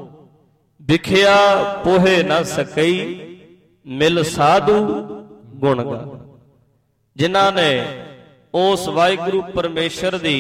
ਵਿਖਿਆ ਪੋਹੇ ਨਾ ਸਕਈ, ਮਿਲ ਸਾਧੂ ਗੁਣ ਗਾ। ਜਿਨ੍ਹਾਂ ਨੇ ਉਸ ਵਾਹਿਗੁਰੂ ਪਰਮੇਸ਼ਰ ਦੀ,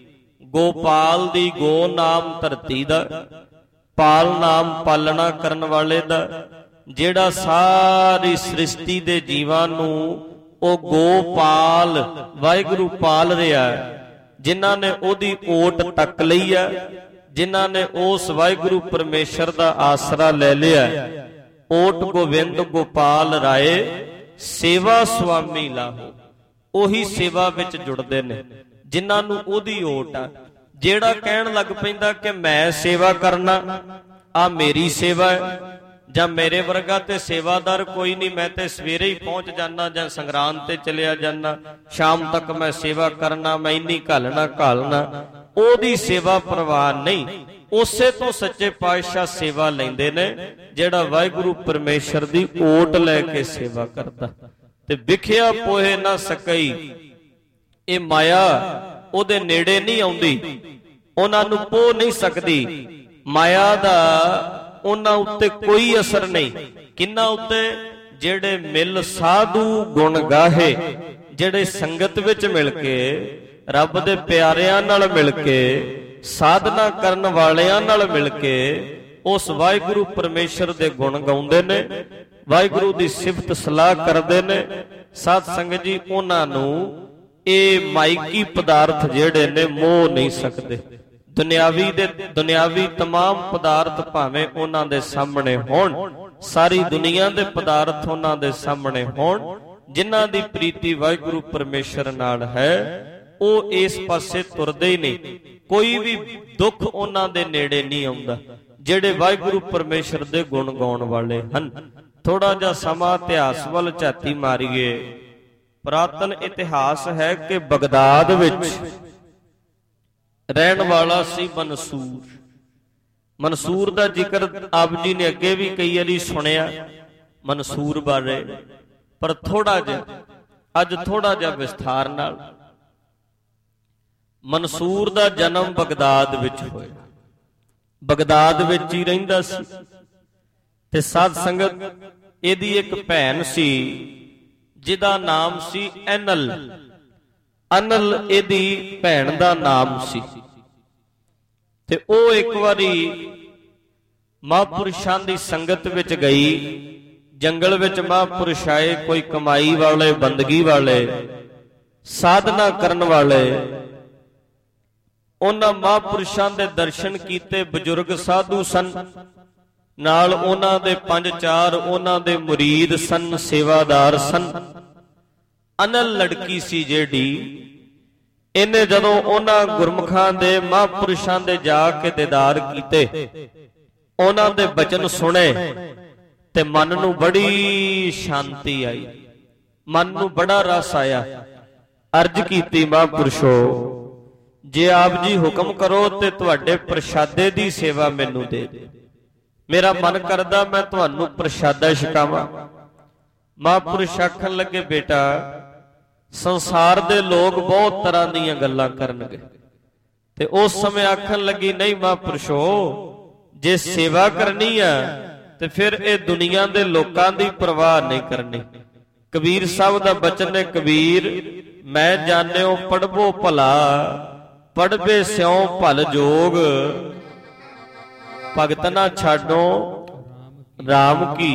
ਗੋਪਾਲ ਦੀ, ਗੋ ਨਾਮ ਧਰਤੀ ਦਾ, ਪਾਲ ਨਾਮ ਪਾਲਣਾ ਕਰਨ ਵਾਲੇ ਦਾ, ਜਿਹੜਾ ਸਾਰੀ ਸ੍ਰਿਸ਼ਟੀ ਦੇ ਜੀਵਾਂ ਨੂੰ ਉਹ ਗੋਪਾਲ ਵਾਹਿਗੁਰੂ ਪਾਲ ਰਿਹਾ, ਜਿਨ੍ਹਾਂ ਨੇ ਉਹਦੀ ਓਟ ਤੱਕ ਲਈ ਆ, ਜਿਨ੍ਹਾਂ ਨੇ ਉਸ ਵਾਹਿਗੁਰੂ ਪਰਮੇਸ਼ਰ ਦਾ ਆਸਰਾ ਲੈ ਲਿਆ, ਓਟ ਗੋਵਿੰਦ ਗੋਪਾਲ ਰਾਏ, ਸੇਵਾ ਸੁਆਮੀ ਲਾਹੋ, ਉਹੀ ਸੇਵਾ ਵਿੱਚ ਜੁੜਦੇ ਨੇ, ਜਿਨ੍ਹਾਂ ਨੂੰ ਉਹਦੀ ਓਟ ਆ। ਜਿਹੜਾ ਕਹਿਣ ਲੱਗ ਪੈਂਦਾ ਕਿ ਮੈਂ ਸੇਵਾ ਕਰਨਾ, ਆ ਮੇਰੀ ਸੇਵਾ ਹੈ, ਜਾਂ ਮੇਰੇ ਵਰਗਾ ਤੇ ਸੇਵਾਦਾਰ ਕੋਈ ਨਹੀਂ, ਮੈਂ ਤੇ ਸਵੇਰੇ ਹੀ ਪਹੁੰਚ ਜਾਣਾ ਜਾਂ ਸੰਗਰਾਂਦ ਤੇ ਚਲਿਆ ਜਾਣਾ, ਸ਼ਾਮ ਤੱਕ ਮੈਂ ਸੇਵਾ ਕਰਨਾ, ਮੈਂ ਇੰਨੀ ਘਾਲਣਾ, ਉਹਦੀ ਸੇਵਾ ਪ੍ਰਵਾਨ ਨਹੀਂ। ਉਸੇ ਤੋਂ ਸੱਚੇ ਪਾਤਸ਼ਾਹ ਸੇਵਾ ਲੈਂਦੇ ਨੇ, ਜਿਹੜਾ ਵਾਹਿਗੁਰੂ ਪਰਮੇਸ਼ਰ ਦੀ ਓਟ ਲੈ ਕੇ ਸੇਵਾ ਕਰਦਾ। ਤੇ ਵਿਖਿਆ ਪੋਹੇ ਨਾ ਸਕਈ, ਇਹ ਮਾਇਆ ਉਹਦੇ ਨੇੜੇ ਨਹੀਂ ਆਉਂਦੀ। ਉਹਨਾਂ ਨੂੰ ਪੋਹ ਨਹੀਂ ਸਕਦੀ। ਮਾਇਆ ਦਾ ਉਹਨਾਂ ਉੱਤੇ ਕੋਈ ਅਸਰ ਨਹੀਂ। ਕਿੰਨਾ ਉੱਤੇ? ਜਿਹੜੇ ਮਿਲ ਸਾਧੂ ਗੁਣ ਗਾਹੇ, ਜਿਹੜੇ ਸੰਗਤ ਵਿੱਚ ਮਿਲ ਕੇ ਰੱਬ ਦੇ ਪਿਆਰਿਆਂ ਨਾਲ ਮਿਲ ਕੇ ਸਾਧਨਾ ਕਰਨ ਵਾਲਿਆਂ ਨਾਲ ਮਿਲ ਕੇ ਉਸ ਵਾਹਿਗੁਰੂ ਪਰਮੇਸ਼ਰ ਦੇ ਗੁਣ ਗਾਉਂਦੇ ਨੇ, ਵਾਹਿਗੁਰੂ ਦੀ ਸਿਫਤ ਸਲਾਹ ਕਰਦੇ ਨੇ। ਸਾਧ ਸੰਗਤ ਜੀ, ਉਹਨਾਂ ਨੂੰ ਇਹ ਮਾਇਕੀ ਪਦਾਰਥ ਜਿਹੜੇ ਨੇ ਮੋਹ ਨਹੀਂ ਸਕਦੇ। ਦੁਨਿਆਵੀ ਤਮਾਮ ਪਦਾਰਥ ਭਾਵੇਂ ਉਹਨਾਂ ਦੇ ਸਾਹਮਣੇ ਹੋਣ, ਸਾਰੀ ਦੁਨੀਆ ਦੇ ਪਦਾਰਥ ਉਹਨਾਂ ਦੇ ਸਾਹਮਣੇ ਹੋਣ, ਜਿਨ੍ਹਾਂ ਦੀ ਪ੍ਰੀਤੀ ਵਾਹਿਗੁਰੂ ਪਰਮੇਸ਼ਰ ਨਾਲ ਹੈ ਉਹ ਇਸ ਪਾਸੇ ਤੁਰਦੇ ਹੀ ਨਹੀਂ। ਕੋਈ ਵੀ ਦੁੱਖ ਉਹਨਾਂ ਦੇ ਨੇੜੇ ਨਹੀਂ ਆਉਂਦਾ ਜਿਹੜੇ ਵਾਹਿਗੁਰੂ ਪਰਮੇਸ਼ਰ ਦੇ ਗੁਣ ਗਾਉਣ ਵਾਲੇ ਹਨ। ਥੋੜਾ ਜਿਹਾ ਸਮਾਂ ਇਤਿਹਾਸ ਵੱਲ ਝਾਤੀ ਮਾਰੀਏ। ਪੁਰਾਤਨ ਇਤਿਹਾਸ ਹੈ ਕਿ ਬਗਦਾਦ ਵਿੱਚ ਰਹਿਣ ਵਾਲਾ ਸੀ ਮਨਸੂਰ। ਮਨਸੂਰ ਦਾ ਜ਼ਿਕਰ ਆਪ ਜੀ ਨੇ ਅੱਗੇ ਵੀ ਕਈ ਵਾਰੀ ਸੁਣਿਆ ਮਨਸੂਰ ਬਾਰੇ, ਪਰ ਅੱਜ ਥੋੜਾ ਜਿਹਾ ਵਿਸਥਾਰ ਨਾਲ। ਮਨਸੂਰ ਦਾ ਜਨਮ ਬਗਦਾਦ ਵਿੱਚ ਹੋਇਆ, ਬਗਦਾਦ ਵਿੱਚ ਹੀ ਰਹਿੰਦਾ ਸੀ। ਤੇ ਸਾਧ ਸੰਗਤ, ਇਹਦੀ ਇੱਕ ਭੈਣ ਸੀ ਜਿਹਦਾ ਨਾਮ ਸੀ ਅਨਲ। ਅਨਲ ਇਹਦੀ ਭੈਣ ਦਾ ਨਾਮ ਸੀ। ਤੇ ਉਹ ਇੱਕ ਵਾਰੀ ਮਹਾਂਪੁਰਸ਼ਾਂ ਦੀ ਸੰਗਤ ਵਿੱਚ ਗਈ। ਜੰਗਲ ਵਿੱਚ ਮਹਾਂਪੁਰਸ਼ ਆਏ, ਕੋਈ ਕਮਾਈ ਵਾਲੇ, ਬੰਦਗੀ ਵਾਲੇ, ਸਾਧਨਾ ਕਰਨ ਵਾਲੇ। ਉਹਨਾਂ ਮਹਾਂਪੁਰਸ਼ਾਂ ਦੇ ਦਰਸ਼ਨ ਕੀਤੇ। ਬਜ਼ੁਰਗ ਸਾਧੂ ਸਨ, ਨਾਲ ਉਹਨਾਂ ਦੇ 5-4 ਉਹਨਾਂ ਦੇ ਮੁਰੀਦ ਸਨ, ਸੇਵਾਦਾਰ ਸਨ। ਅਨਲ ਲੜਕੀ ਸੀ ਜਿਹੜੀ, ਇਹਨੇ ਜਦੋਂ ਉਹਨਾਂ ਗੁਰਮੁਖਾਂ ਦੇ ਮਹਾਂਪੁਰਸ਼ਾਂ ਦੇ ਜਾ ਕੇ ਦੀਦਾਰ ਕੀਤੇ, ਉਹਨਾਂ ਦੇ ਬਚਨ ਸੁਣੇ ਤੇ ਮਨ ਨੂੰ ਬੜੀ ਸ਼ਾਂਤੀ ਆਈ, ਮਨ ਨੂੰ ਬੜਾ ਰਸ ਆਇਆ। ਅਰਜ਼ ਕੀਤੀ, ਮਹਾਂਪੁਰਸ਼ੋ ਜੇ ਆਪ ਜੀ ਹੁਕਮ ਕਰੋ ਤੇ ਤੁਹਾਡੇ ਪ੍ਰਸ਼ਾਦੇ ਦੀ ਸੇਵਾ ਮੈਨੂੰ ਦੇ ਦਿਓ। ਮੇਰਾ ਮਨ ਕਰਦਾ ਮੈਂ ਤੁਹਾਨੂੰ ਪ੍ਰਸ਼ਾਦਾ ਛਕਾਵਾਂ। ਮਹਾਂਪੁਰਸ਼ ਆਖਣ ਲੱਗੇ, ਬੇਟਾ ਸੰਸਾਰ ਦੇ ਲੋਕ ਬਹੁਤ ਤਰ੍ਹਾਂ ਦੀਆਂ ਗੱਲਾਂ ਕਰਨਗੇ। ਤੇ ਉਸ ਸਮੇਂ ਆਖਣ ਲੱਗੀ, ਨਹੀਂ ਮਹਾਂਪੁਰਸ਼ੋ, ਜੇ ਸੇਵਾ ਕਰਨੀ ਆ ਤੇ ਫਿਰ ਇਹ ਦੁਨੀਆ ਦੇ ਲੋਕਾਂ ਦੀ ਪਰਵਾਹ ਨਹੀਂ ਕਰਨੀ। ਕਬੀਰ ਸਾਹਿਬ ਦਾ ਬਚਨ ਹੈ, ਕਬੀਰ ਮੈਂ ਜਾਣਿਓ ਪੜ੍ਹਵੋ ਭਲਾ, ਪੜ੍ਹਵੇ ਸਿਉ ਭਲ ਜੋਗ, ਭਗਤ ਨਾ ਛਾਡੋ ਰਾਮ ਕੀ,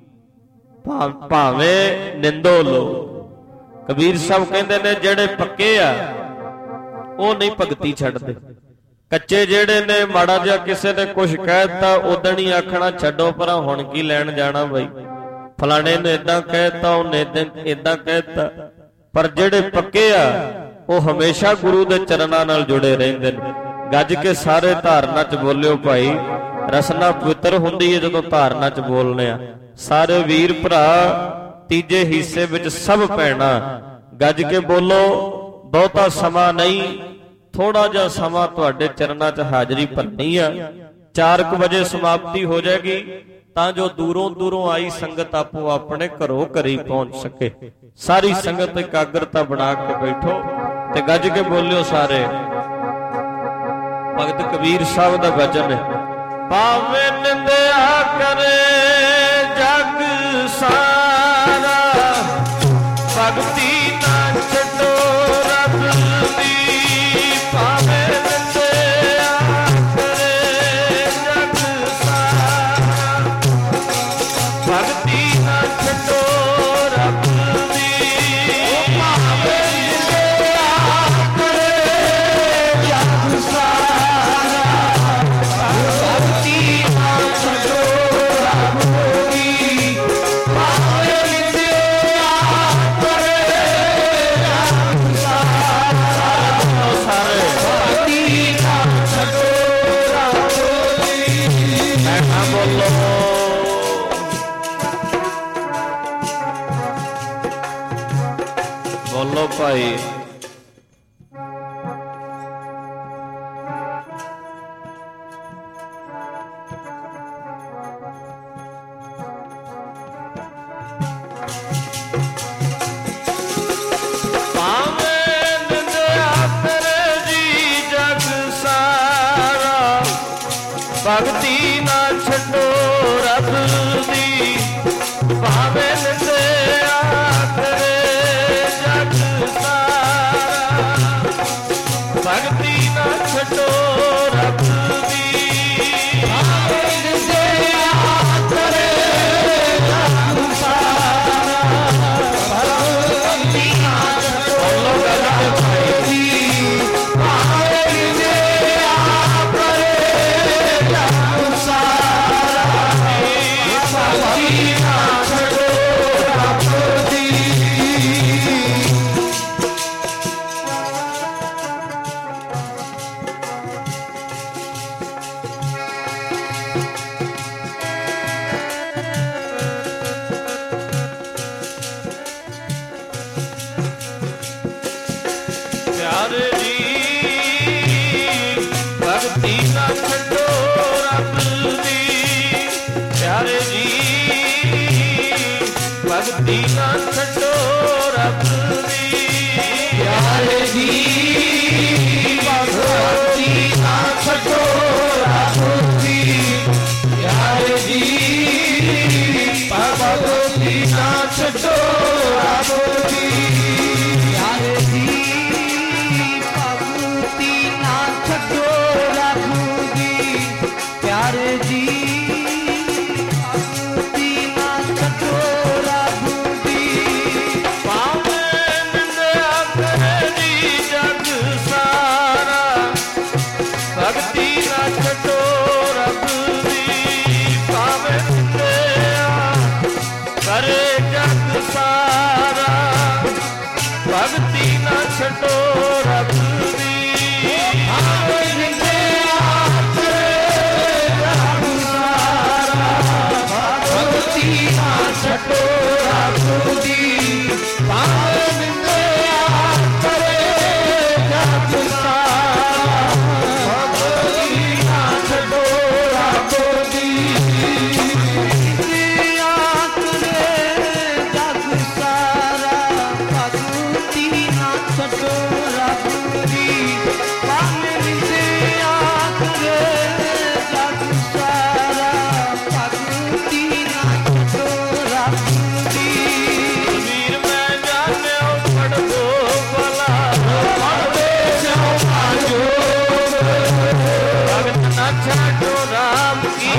ਭਾਵੇਂ ਨਿੰਦੋ ਲੋ। ਕਬੀਰ ਸਾਹਿਬ ਕਹਿੰਦੇ ਨੇ ਜਿਹੜੇ ਪੱਕੇ ਆ ਉਹ ਨਹੀਂ ਭਗਤੀ ਛੱਡਦੇ। ਕੱਚੇ ਜਿਹੜੇ ਨੇ, ਮਾੜਾ ਜਿਹਾ ਕਿਸੇ ਨੇ ਕੁਝ ਕਹਿ ਦਿੱਤਾ ਉਦਣ ਹੀ ਆਖਣਾ ਛੱਡੋ ਪਰਾਂ, ਹੁਣ ਕੀ ਲੈਣ ਜਾਣਾ ਬਈ, ਫਲਾਣੇ ਨੇ ਇਦਾਂ ਕਹਿਤਾ, ਉਹਨੇ ਇਦਾਂ ਕਹਿਤਾ। ਪਰ ਜਿਹੜੇ ਪੱਕੇ ਆ ਉਹ ਹਮੇਸ਼ਾ ਗੁਰੂ ਦੇ ਚਰਨਾਂ ਨਾਲ ਜੁੜੇ ਰਹਿੰਦੇ ਨੇ। ਗੱਜ ਕੇ ਸਾਰੇ ਧਾਰਨਾ ਚ ਬੋਲਿਓ ਭਾਈ, ਰਸਨਾ ਪਵਿੱਤਰ ਹੁੰਦੀ ਹੈ ਜਦੋਂ ਧਾਰਨਾ ਚ ਬੋਲਨੇ ਆ। ਸਾਰੇ ਵੀਰ ਭਰਾ ਤੀਜੇ ਹਿੱਸੇ ਵਿੱਚ ਸਭ ਪੈਣਾ, ਗੱਜ ਕੇ ਬੋਲੋ। ਬਹੁਤਾ ਸਮਾਂ ਨਹੀਂ, ਥੋੜਾ ਜਿਹਾ ਸਮਾਂ ਤੁਹਾਡੇ ਚਰਨਾਂ 'ਚ ਹਾਜ਼ਰੀ ਭਰਨੀ ਆ। 4 ਵਜੇ ਸਮਾਪਤੀ ਹੋ ਜਾਏਗੀ ਤਾਂ ਜੋ ਦੂਰੋਂ ਦੂਰੋਂ ਆਈ ਸੰਗਤ ਆਪੋ ਆਪਣੇ ਘਰੋਂ ਘਰੀ ਪਹੁੰਚ ਸਕੇ। ਸਾਰੀ ਸੰਗਤ ਇਕਾਗਰਤਾ ਬਣਾ ਕੇ ਬੈਠੋ ਤੇ ਗੱਜ ਕੇ ਬੋਲਿਓ ਸਾਰੇ। ਭਗਤ ਕਬੀਰ ਸਾਹਿਬ ਦਾ ਬਚਨ ਹੈ, ਭਾਵੇਂ ਨਿੰਦਿਆ ਕਰੇ ਜਗ ਸਾਰਾ, ਭਗਤੀ ਨਾ ਛੱਡੋ ਰੱਬ ਦੀ, ਭਾਵੇਂ ਨਿੰਦਿਆ ਕਰੇ ਜਗ ਸਾਰਾ, ਭਗਤੀ ਨਾ ਛੱਡੋ ਰੱਬ ਦੀ, ਭਾਵੇਂ ਨਿੰਦਿਆ ਕਰੇ ਜਗ ਸਾਰਾ, ਭਗਤੀ ਨਾ ਛੱਡੋ ਰੱਬ ਦੀ, ਭਾਵੇਂ ਨਿੰਦਿਆ ਕਰੇ ਜਗ ਸਾਰਾ, ਭਗਤੀ ਨਾ ਛੱਡੋ ਰੱਬ ਦੀ। ਮੈਂ ਨਾ ਬੋਲੋ, ਬੋਲੋ ਭਾਈ। ਭਾਵੇਂ ਨਿੰਦਿਆ ਕਰੇ ਜੀ ਜਗ ਸਾਰਾ, ਭਗਤੀ ਨਾ ਛੱਡੋ ਰੱਬ ਦੀ, ਭਾਵੇਂ ਨਿੰਦਿਆ ਕਰੇ ਜਗ ਸਾਰਾ। ਭਗਤੀ ਨਾ ਛੱਡੋ ਰੱਬ ਦੀ, ਭਾਵੇਂ ਨਿੰਦਿਆ ਕਰੇ ਜਗ ਸਾਰਾ। ਭਗਤੀ ਨਾ ਛੱਡੋ ਰੱਬ ਦੀ, ਭਾਵੇਂ ਨਿੰਦਿਆ ਕਰੇ ਜਗ ਸਾਰਾ। ਭਗਤੀ ਨਾ ਛੱਡੋ ਰੱਬ ਦੀ। ਪਿਆਰੇ ਜੀ ਭਗਤੀ ਨਾ ਛੱਡੋ ਰੱਬ ਦੀ, ਪਿਆਰੇ ਜੀ ਭਗਤੀ ਨਾ ਛੱਡੋ ਰੱਬ ਦੀ, ਪਿਆਰੇ ਜੀ ਭਗਤੀ ਨਾ ਛੱਡੋ ਰੱਬ ਦੀ, ਪਿਆਰੇ ਜੀ ਭਗਤੀ ਨਾ ਛੱਡੋ ਰੱਬ ਦੀ, ਪਿਆਰੇ ਜੀ ਭਗਤੀ ਨਾ ਛੱਡੋ ਰੱਬ ਦੀ, ਪਿਆਰੇ ਜੀ ਭਗਤੀ ਨਾ ਛੱਡੋ ਰੱਬ ਦੀ। ਭਾਵੇਂ ਨਿੰਦਿਆ ਕਰੇ ਜੀ ਜਗ ਸਾਰਾ, ਭਗਤੀ ਨਾ ਛੱਡੋ ਰੱਬ ਦੀ, ਭਾਵੇਂ ਨਿੰਦਿਆ ਕਰੇ ਜਗ ਸਾਰਾ। ਭਗਤੀ ਨਾ ਛੱਡੋ ਰੱਬ ਦੀ, ਭਾਵੇਂ ਨਿੰਦਿਆ ਕਰੇ ਜਗ ਸਾਰਾ। ਭਗਤੀ ਨਾ ਛੱਡੋ ਰੱਬ ਦੀ, ਭਾਵੇਂ ਨਿੰਦਿਆ ਕਰੇ ਜਗ ਸਾਰਾ। ਭਗਤੀ ਨਾ ਛੱਡੋ ਰੱਬ ਦੀ, ਨਿੰਦਿਆ ਕਰੇ ਜਗ ਸਾਰਾ। ਭਗਤੀ ਨਾ ਛੱਡੋ ਰੱਬ ਦੀ, ਭਾਵੇਂ ਨਿੰਦਿਆ ਕਰੇ ਜਗ ਸਾਰਾ। ਭਗਤੀ ਨਾ ਛੱਡੋ ਰੱਬ ਦੀ। ਵੀਰ ਮੈਂ ਜਾਣਿਓ ਪੜ੍ਹੋ ਭਲਾ, ਪੜ੍ਹਦੇ ਜਾਓ ਭਾਜੋ, ਭਗਤ ਨਾ ਛੱਡੋ ਰਾਮ ਕੀ,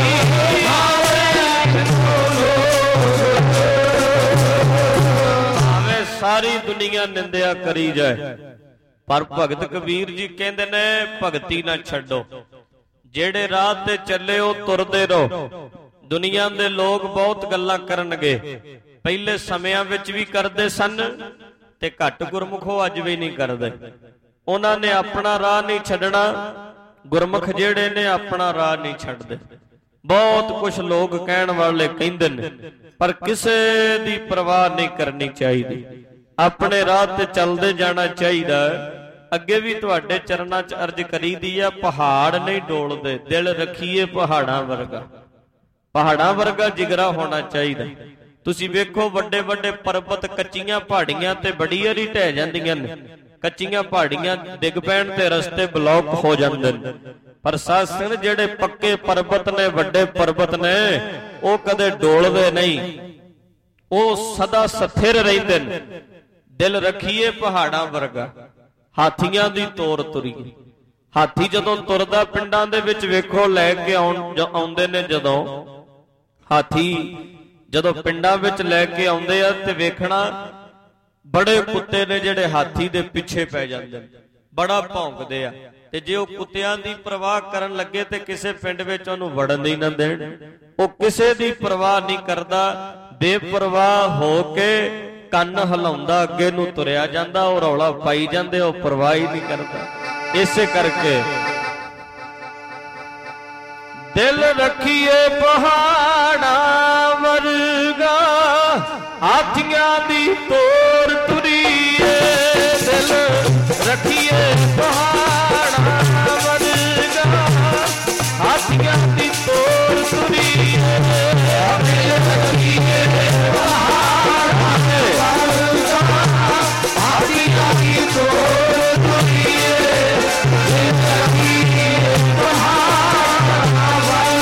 ਭਾਵੇਂ ਸਾਰੀ ਦੁਨੀਆ ਨਿੰਦਿਆ ਕਰੀ ਜਾਏ, ਪਰ ਭਗਤ ਕਬੀਰ ਜੀ ਕਹਿੰਦੇ ਨੇ ਭਗਤੀ ਨਾ ਛੱਡੋ। ਜਿਹੜੇ ਰਾਹ ਤੇ ਚੱਲੇ ਹੋ ਤੁਰਦੇ ਰਹੋ। ਦੁਨੀਆ ਦੇ ਲੋਕ ਬਹੁਤ ਗੱਲਾਂ ਕਰਨਗੇ, ਪਹਿਲੇ ਸਮਿਆਂ ਵਿੱਚ ਵੀ ਕਰਦੇ ਸਨ ਤੇ ਘੱਟ ਗੁਰਮੁਖੋ ਅੱਜ ਵੀ ਨਹੀਂ ਕਰਦੇ। ਉਹਨਾਂ ਨੇ ਆਪਣਾ ਰਾਹ ਨਹੀਂ ਛੱਡਣਾ, ਗੁਰਮੁਖ ਜਿਹੜੇ ਨੇ ਆਪਣਾ ਰਾਹ ਨਹੀਂ ਛੱਡਦੇ। ਬਹੁਤ ਕੁਝ ਲੋਕ ਕਹਿਣ ਵਾਲੇ ਕਹਿੰਦੇ ਨੇ, ਪਰ ਕਿਸੇ ਦੀ ਪਰਵਾਹ ਨਹੀਂ ਕਰਨੀ ਚਾਹੀਦੀ। ਆਪਣੇ ਰਾਹ ਤੇ ਚੱਲਦੇ ਜਾਣਾ ਚਾਹੀਦਾ। ਅੱਗੇ ਵੀ ਤੁਹਾਡੇ ਚਰਨਾਂ 'ਚ ਅਰਜ਼ ਕਰੀਦੀ ਆ, ਪਹਾੜ ਨਹੀਂ ਡੋਲਦੇ, ਦਿਲ ਰੱਖੀਏ ਪਹਾੜਾਂ ਵਰਗਾ। ਪਹਾੜਾਂ ਵਰਗਾ ਜਿਗਰਾ ਹੋਣਾ ਚਾਹੀਦਾ। ਤੁਸੀਂ ਵੇਖੋ ਵੱਡੇ ਵੱਡੇ ਪਰਬਤ ਕੱਚੀਆਂ ਪਹਾੜੀਆਂ ਤੇ ਬੜੀ ਵਾਰੀ ਢਹਿ ਜਾਂਦੀਆਂ ਨੇ। ਕੱਚੀਆਂ ਪਹਾੜੀਆਂ ਡਿੱਗ ਪੈਣ ਤੇ ਰਸਤੇ ਬਲੌਕ ਹੋ ਜਾਂਦੇ ਨੇ, ਪਰ ਸਾਧ ਸੰਗਤ ਜਿਹੜੇ ਪੱਕੇ ਪਰਬਤ ਨੇ, ਵੱਡੇ ਪਰਬਤ ਨੇ, ਉਹ ਕਦੇ ਡੋਲਦੇ ਨਹੀਂ, ਉਹ ਸਦਾ ਸਥਿਰ ਰਹਿੰਦੇ ਨੇ। ਦਿਲ ਰੱਖੀਏ ਪਹਾੜਾਂ ਵਰਗਾ। ਹਾਥੀਆਂ ਦੀ ਤੋਰ ਤੁਰੀ। ਹਾਥੀ ਜਦੋਂ ਤੁਰਦਾ ਪਿੰਡਾਂ ਦੇ ਵਿੱਚ ਵੇਖੋ ਲੈ ਕੇ ਆਉਂਦੇ ਨੇ, ਜਦੋਂ ਹਾਥੀ ਜਦੋਂ ਪਿੰਡਾਂ ਵਿੱਚ ਲੈ ਕੇ ਆਉਂਦੇ ਆ ਤੇ ਵੇਖਣਾ ਬੜੇ ਕੁੱਤੇ ਨੇ ਜਿਹੜੇ ਹਾਥੀ ਦੇ ਪਿੱਛੇ ਪੈ ਜਾਂਦੇ ਨੇ, ਬੜਾ ਭੌਂਕਦੇ ਆ। ਤੇ ਜੇ ਉਹ ਕੁੱਤਿਆਂ ਦੀ ਪਰਵਾਹ ਕਰਨ ਲੱਗੇ ਤੇ ਕਿਸੇ ਪਿੰਡ ਵਿੱਚ ਉਹਨੂੰ ਵੜਨ ਹੀ ਨਾ ਦੇਣ। ਉਹ ਕਿਸੇ ਦੀ ਪਰਵਾਹ ਨਹੀਂ ਕਰਦਾ, ਬੇਪਰਵਾਹ ਹੋ ਕੇ ਕੰਨ ਹਿਲਾਉਂਦਾ ਅੱਗੇ ਨੂੰ ਤੁਰਿਆ ਜਾਂਦਾ। ਉਹ ਰੌਲਾ ਪਾਈ ਜਾਂਦੇ, ਉਹ ਪਰਵਾਹ ਹੀ ਨਹੀਂ ਕਰਦਾ। ਇਸੇ ਕਰਕੇ ਦਿਲ ਰੱਖੀਏ ਪਹਾੜਾਂ ਵਰਗਾ, ਹਾਥੀਆਂ ਦੀ ਤੋਰ ਤੁਰੀਏ। ਦਿਲ ਰੱਖੀਏ ਪਹਾੜਾਂ ਵਰਗਾ, ਹਾਥੀਆਂ ਦੀ ਤੋਰ ਤੁਰੀਏ। ਦਿਲ ਰੱਖੀਏ ਪਹਾੜਾਂ ਵਰਗਾ, ਹਾਥੀਆਂ ਦੀ ਤੋਰ ਤੁਰੀਏ। ਦਿਲ ਰੱਖੀਏ ਪਹਾੜਾਂ ਵਰਗਾ,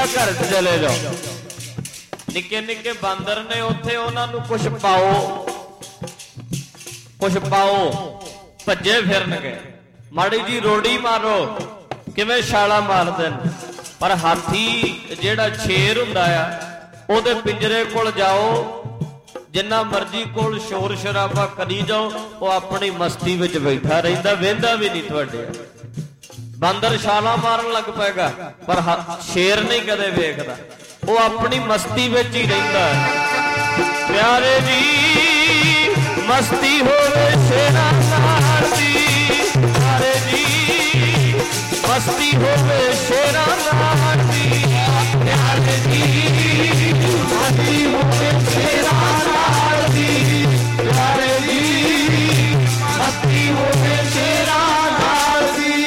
ਚਿੜੀਆ ਘਰ ਚਲੇ ਜਾਓ, ਨਿੱਕੇ ਨਿੱਕੇ ਬਾਂਦਰ ਨੇ ਉੱਥੇ, ਉਹਨਾਂ ਨੂੰ ਕੁਛ ਪਾਓ, ਕੁਛ ਪਾਓ, ਭੱਜੇ ਫਿਰਨਗੇ। ਮਾੜੀ ਜੀ ਰੋੜੀ ਮਾਰੋ, ਕਿਵੇਂ ਛਾਲਾ ਮਾਰਦੇ ਨੇ। ਪਰ ਹਾਥੀ ਜਿਹੜਾ ਸ਼ੇਰ ਹੁੰਦਾ ਆ, ਉਹਦੇ ਪਿੰਜਰੇ ਕੋਲ ਜਾਓ, ਜਿੰਨਾ ਮਰਜ਼ੀ ਕੋਲ ਸ਼ੋਰ ਸ਼ਰਾਬਾ ਕਰੀ ਜਾਓ, ਉਹ ਆਪਣੀ ਮਸਤੀ ਵਿੱਚ ਬੈਠਾ ਰਹਿੰਦਾ, ਵੇਂਦਾ ਵੀ ਨਹੀਂ ਤੁਹਾਡੇ। ਬਾਂਦਰ ਛਾਲਾ ਮਾਰਨ ਲੱਗ ਪਏਗਾ, ਪਰ ਸ਼ੇਰ ਨਹੀਂ ਕਦੇ ਵੇਖਦਾ, ਉਹ ਆਪਣੀ ਮਸਤੀ ਵਿੱਚ ਹੀ ਰਹਿੰਦਾ। ਪਿਆਰੇ ਜੀ ਮਸਤੀ ਹੋਵੇ ਸ਼ੇਰਾਂ ਨਾਲ ਦੀ, ਪਿਆਰੇ ਜੀ ਮਸਤੀ ਹੋਵੇ ਸ਼ੇਰਾਂ ਨਾਲ ਦੀ, ਪਿਆਰੇ ਜੀ ਮਸਤੀ ਹੋਵੇ ਸ਼ੇਰਾਂ ਨਾਲ ਦੀ, ਪਿਆਰੇ ਜੀ ਮਸਤੀ ਹੋਵੇ ਸ਼ੇਰਾਂ ਨਾਲ ਦੀ,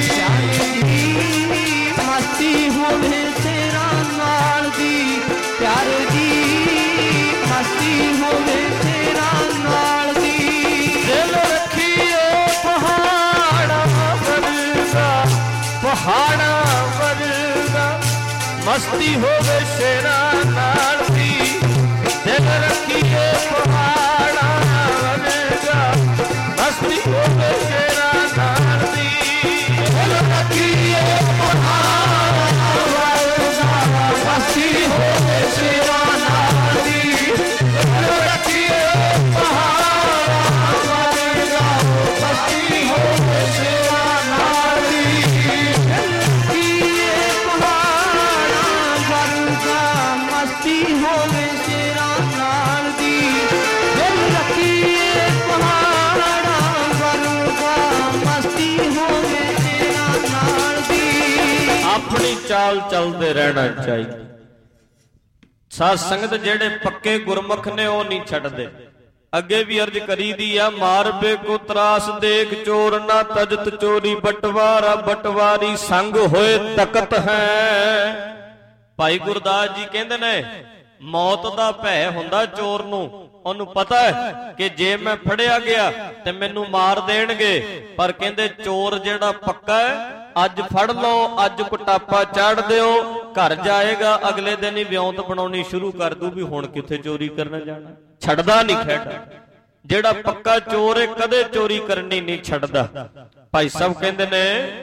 ਮਸਤੀ ਹੋਵੇ ਸ਼ੇਰਾਂ ਨਾਲ ਦੀ, ਪਿਆਰੇ ਜੀ ਮਸਤੀ ਹੋਵੇ ਸ਼ੇਰਾਂ ਨਾਲ ਦੀ। ਦਿਲ ਰੱਖੀਏ ਪਹਾੜਾਂ ਵਰਗਾ, ਪਹਾੜਾਂ ਵਰਗਾ, ਮਸਤੀ ਹੋਵੇ ਸ਼ੇਰਾਂ ਨਾਲ ਦੀ। ਦਿਲ ਰੱਖੀਏ ਪਹਾੜਾਂ ਵਰਗਾ, ਮਸਤੀ ਹੋਵੇ ਸ਼ੇਰਾਂ ਨਾਲ ਦੀ। ਦਿਲ ਰੱਖੀਏ ਪਹਾੜਾਂ ਵਰਗਾ, ਮਸਤੀ ਹੋਵੇ ਸ਼ੇਰਾਂ ਨਾਲ ਦੀ। ਦਿਲ ਰੱਖੀਏ ਪਹਾੜਾਂ ਵਰਗਾ, ਮਸਤੀ ਹੋਵੇ ਸ਼ੇਰਾਂ ਨਾਲ ਦੀ। ਦਿਲ ਰੱਖੀਏ ਪਹਾੜਾਂ ਵਰਗਾ, ਮਸਤੀ ਹੋਵੇ ਸ਼ੇਰਾਂ ਨਾਲ ਦੀ। ਦਿਲ ਰੱਖੀਏ ਪਹਾੜਾਂ ਵਰਗਾ, ਮਸਤੀ ਹੋਵੇ ਸ਼ੇਰਾਂ ਨਾਲ ਦੀ। ਆਪਣੀ ਚਾਲ ਚੱਲਦੇ ਰਹਿਣਾ ਚਾਹੀਦਾ। ਸਾਧ ਸੰਗਤ ਜਿਹੜੇ ਪੱਕੇ ਗੁਰਮੁਖ ਨੇ ਉਹ ਨਹੀਂ ਛੱਡਦੇ। ਅੱਗੇ ਵੀ ਅਰਜ ਕਰੀਦੀ ਆ, ਮਾਰ ਬੇਕੋ ਤਰਾਸ ਦੇਖ ਚੋਰ ਨਾ ਤਜਤ ਚੋਰੀ, ਬਟਵਾਰਾ ਬਟਵਾਰੀ ਸੰਗ ਹੋਏ ਤਕਤ ਹੈ। ਭਾਈ ਗੁਰਦਾਸ ਜੀ ਕਹਿੰਦੇ ਨੇ ਮੌਤ ਦਾ ਭੈ ਹੁੰਦਾ ਚੋਰ ਨੂੰ, ਉਹਨੂੰ ਪਤਾ ਹੈ ਕਿ ਜੇ ਮੈਂ ਫੜਿਆ ਗਿਆ ਤੇ ਮੈਨੂੰ ਮਾਰ ਦੇਣਗੇ। ਪਰ ਕਹਿੰਦੇ ਚੋਰ ਜਿਹੜਾ ਪੱਕਾ ਹੈ, ਅੱਜ ਫੜ ਲਓ, ਅੱਜ ਕੁਟਾਪਾ ਚਾੜ ਦਿਓ, ਘਰ ਜਾਏਗਾ ਅਗਲੇ ਦਿਨ ਹੀ ਵਿਉਂਤ ਬਣਾਉਣੀ ਸ਼ੁਰੂ ਕਰ ਦੂ ਵੀ ਹੁਣ ਕਿੱਥੇ ਚੋਰੀ ਕਰਨ ਜਾਣਾ। ਛੱਡਦਾ ਨਹੀਂ ਖੇਡ। ਜਿਹੜਾ ਪੱਕਾ ਚੋਰ ਹੈ ਕਦੇ ਚੋਰੀ ਕਰਨੀ ਨਹੀਂ ਛੱਡਦਾ। ਭਾਈ ਸਾਹਿਬ ਕਹਿੰਦੇ ਨੇ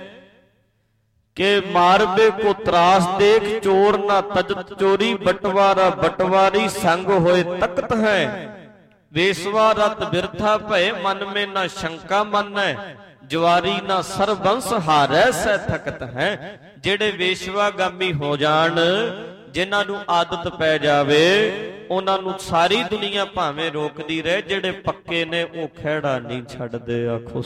ਕਿ ਮਾਰਬੇ ਕੋ ਤਰਾਸ ਦੇਖ ਚੋਰ ਨਾ ਤਜਤ ਚੋਰੀ, ਬਟਵਾਰਾ ਬਟਵਾਰੀ ਸੰਗ ਹੋਏ ਤਖਤ ਹੈ। ਵੇਸਵਾ ਰਤ ਬਿਰਥਾ ਭਏ ਮਨ ਮੇ ਨਾ ਸ਼ੰਕਾ ਮੰਨੈ, ਜਵਾਰੀ ਨਾ ਸਰਬੰਸ ਹਾਰੈ ਸੈ ਥਕਤ ਹੈ। ਜਿਹੜੇ ਵੇਸ਼ਵਾਗਾਮੀ ਹੋ ਜਾਣ, ਜਿਨ੍ਹਾਂ ਨੂੰ ਆਦਤ ਪੈ ਜਾਵੇ, ਉਹਨਾਂ ਨੂੰ ਸਾਰੀ ਦੁਨੀਆ ਭਾਵੇਂ ਰੋਕਦੀ ਰਹੇ, ਜਿਹੜੇ ਪੱਕੇ ਨੇ ਉਹ ਖਹਿੜਾ ਨਹੀਂ ਛੱਡਦੇ। ਆਖੋ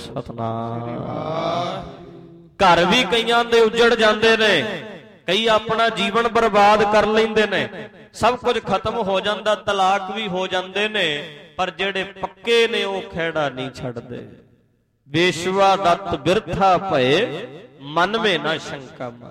ਸਤਿਨਾਮ। ਘਰ ਵੀ ਕਈਆਂ ਦੇ ਉੱਜੜ ਜਾਂਦੇ ਨੇ, ਕਈ ਆਪਣਾ ਜੀਵਨ ਬਰਬਾਦ ਕਰ ਲੈਂਦੇ ਨੇ, ਸਭ ਕੁਝ ਖਤਮ ਹੋ ਜਾਂਦਾ, ਤਲਾਕ ਵੀ ਹੋ ਜਾਂਦੇ ਨੇ, ਪਰ ਜਿਹੜੇ ਪੱਕੇ ਨੇ ਉਹ ਖਹਿੜਾ ਨਹੀਂ ਛੱਡਦੇ। ਵੇਸ਼ਵਾ ਦਤ ਬਿਰਥਾ ਭਏ ਮਨ ਮੇ ਨਾ ਸ਼ੰਕਾ ਮਨ,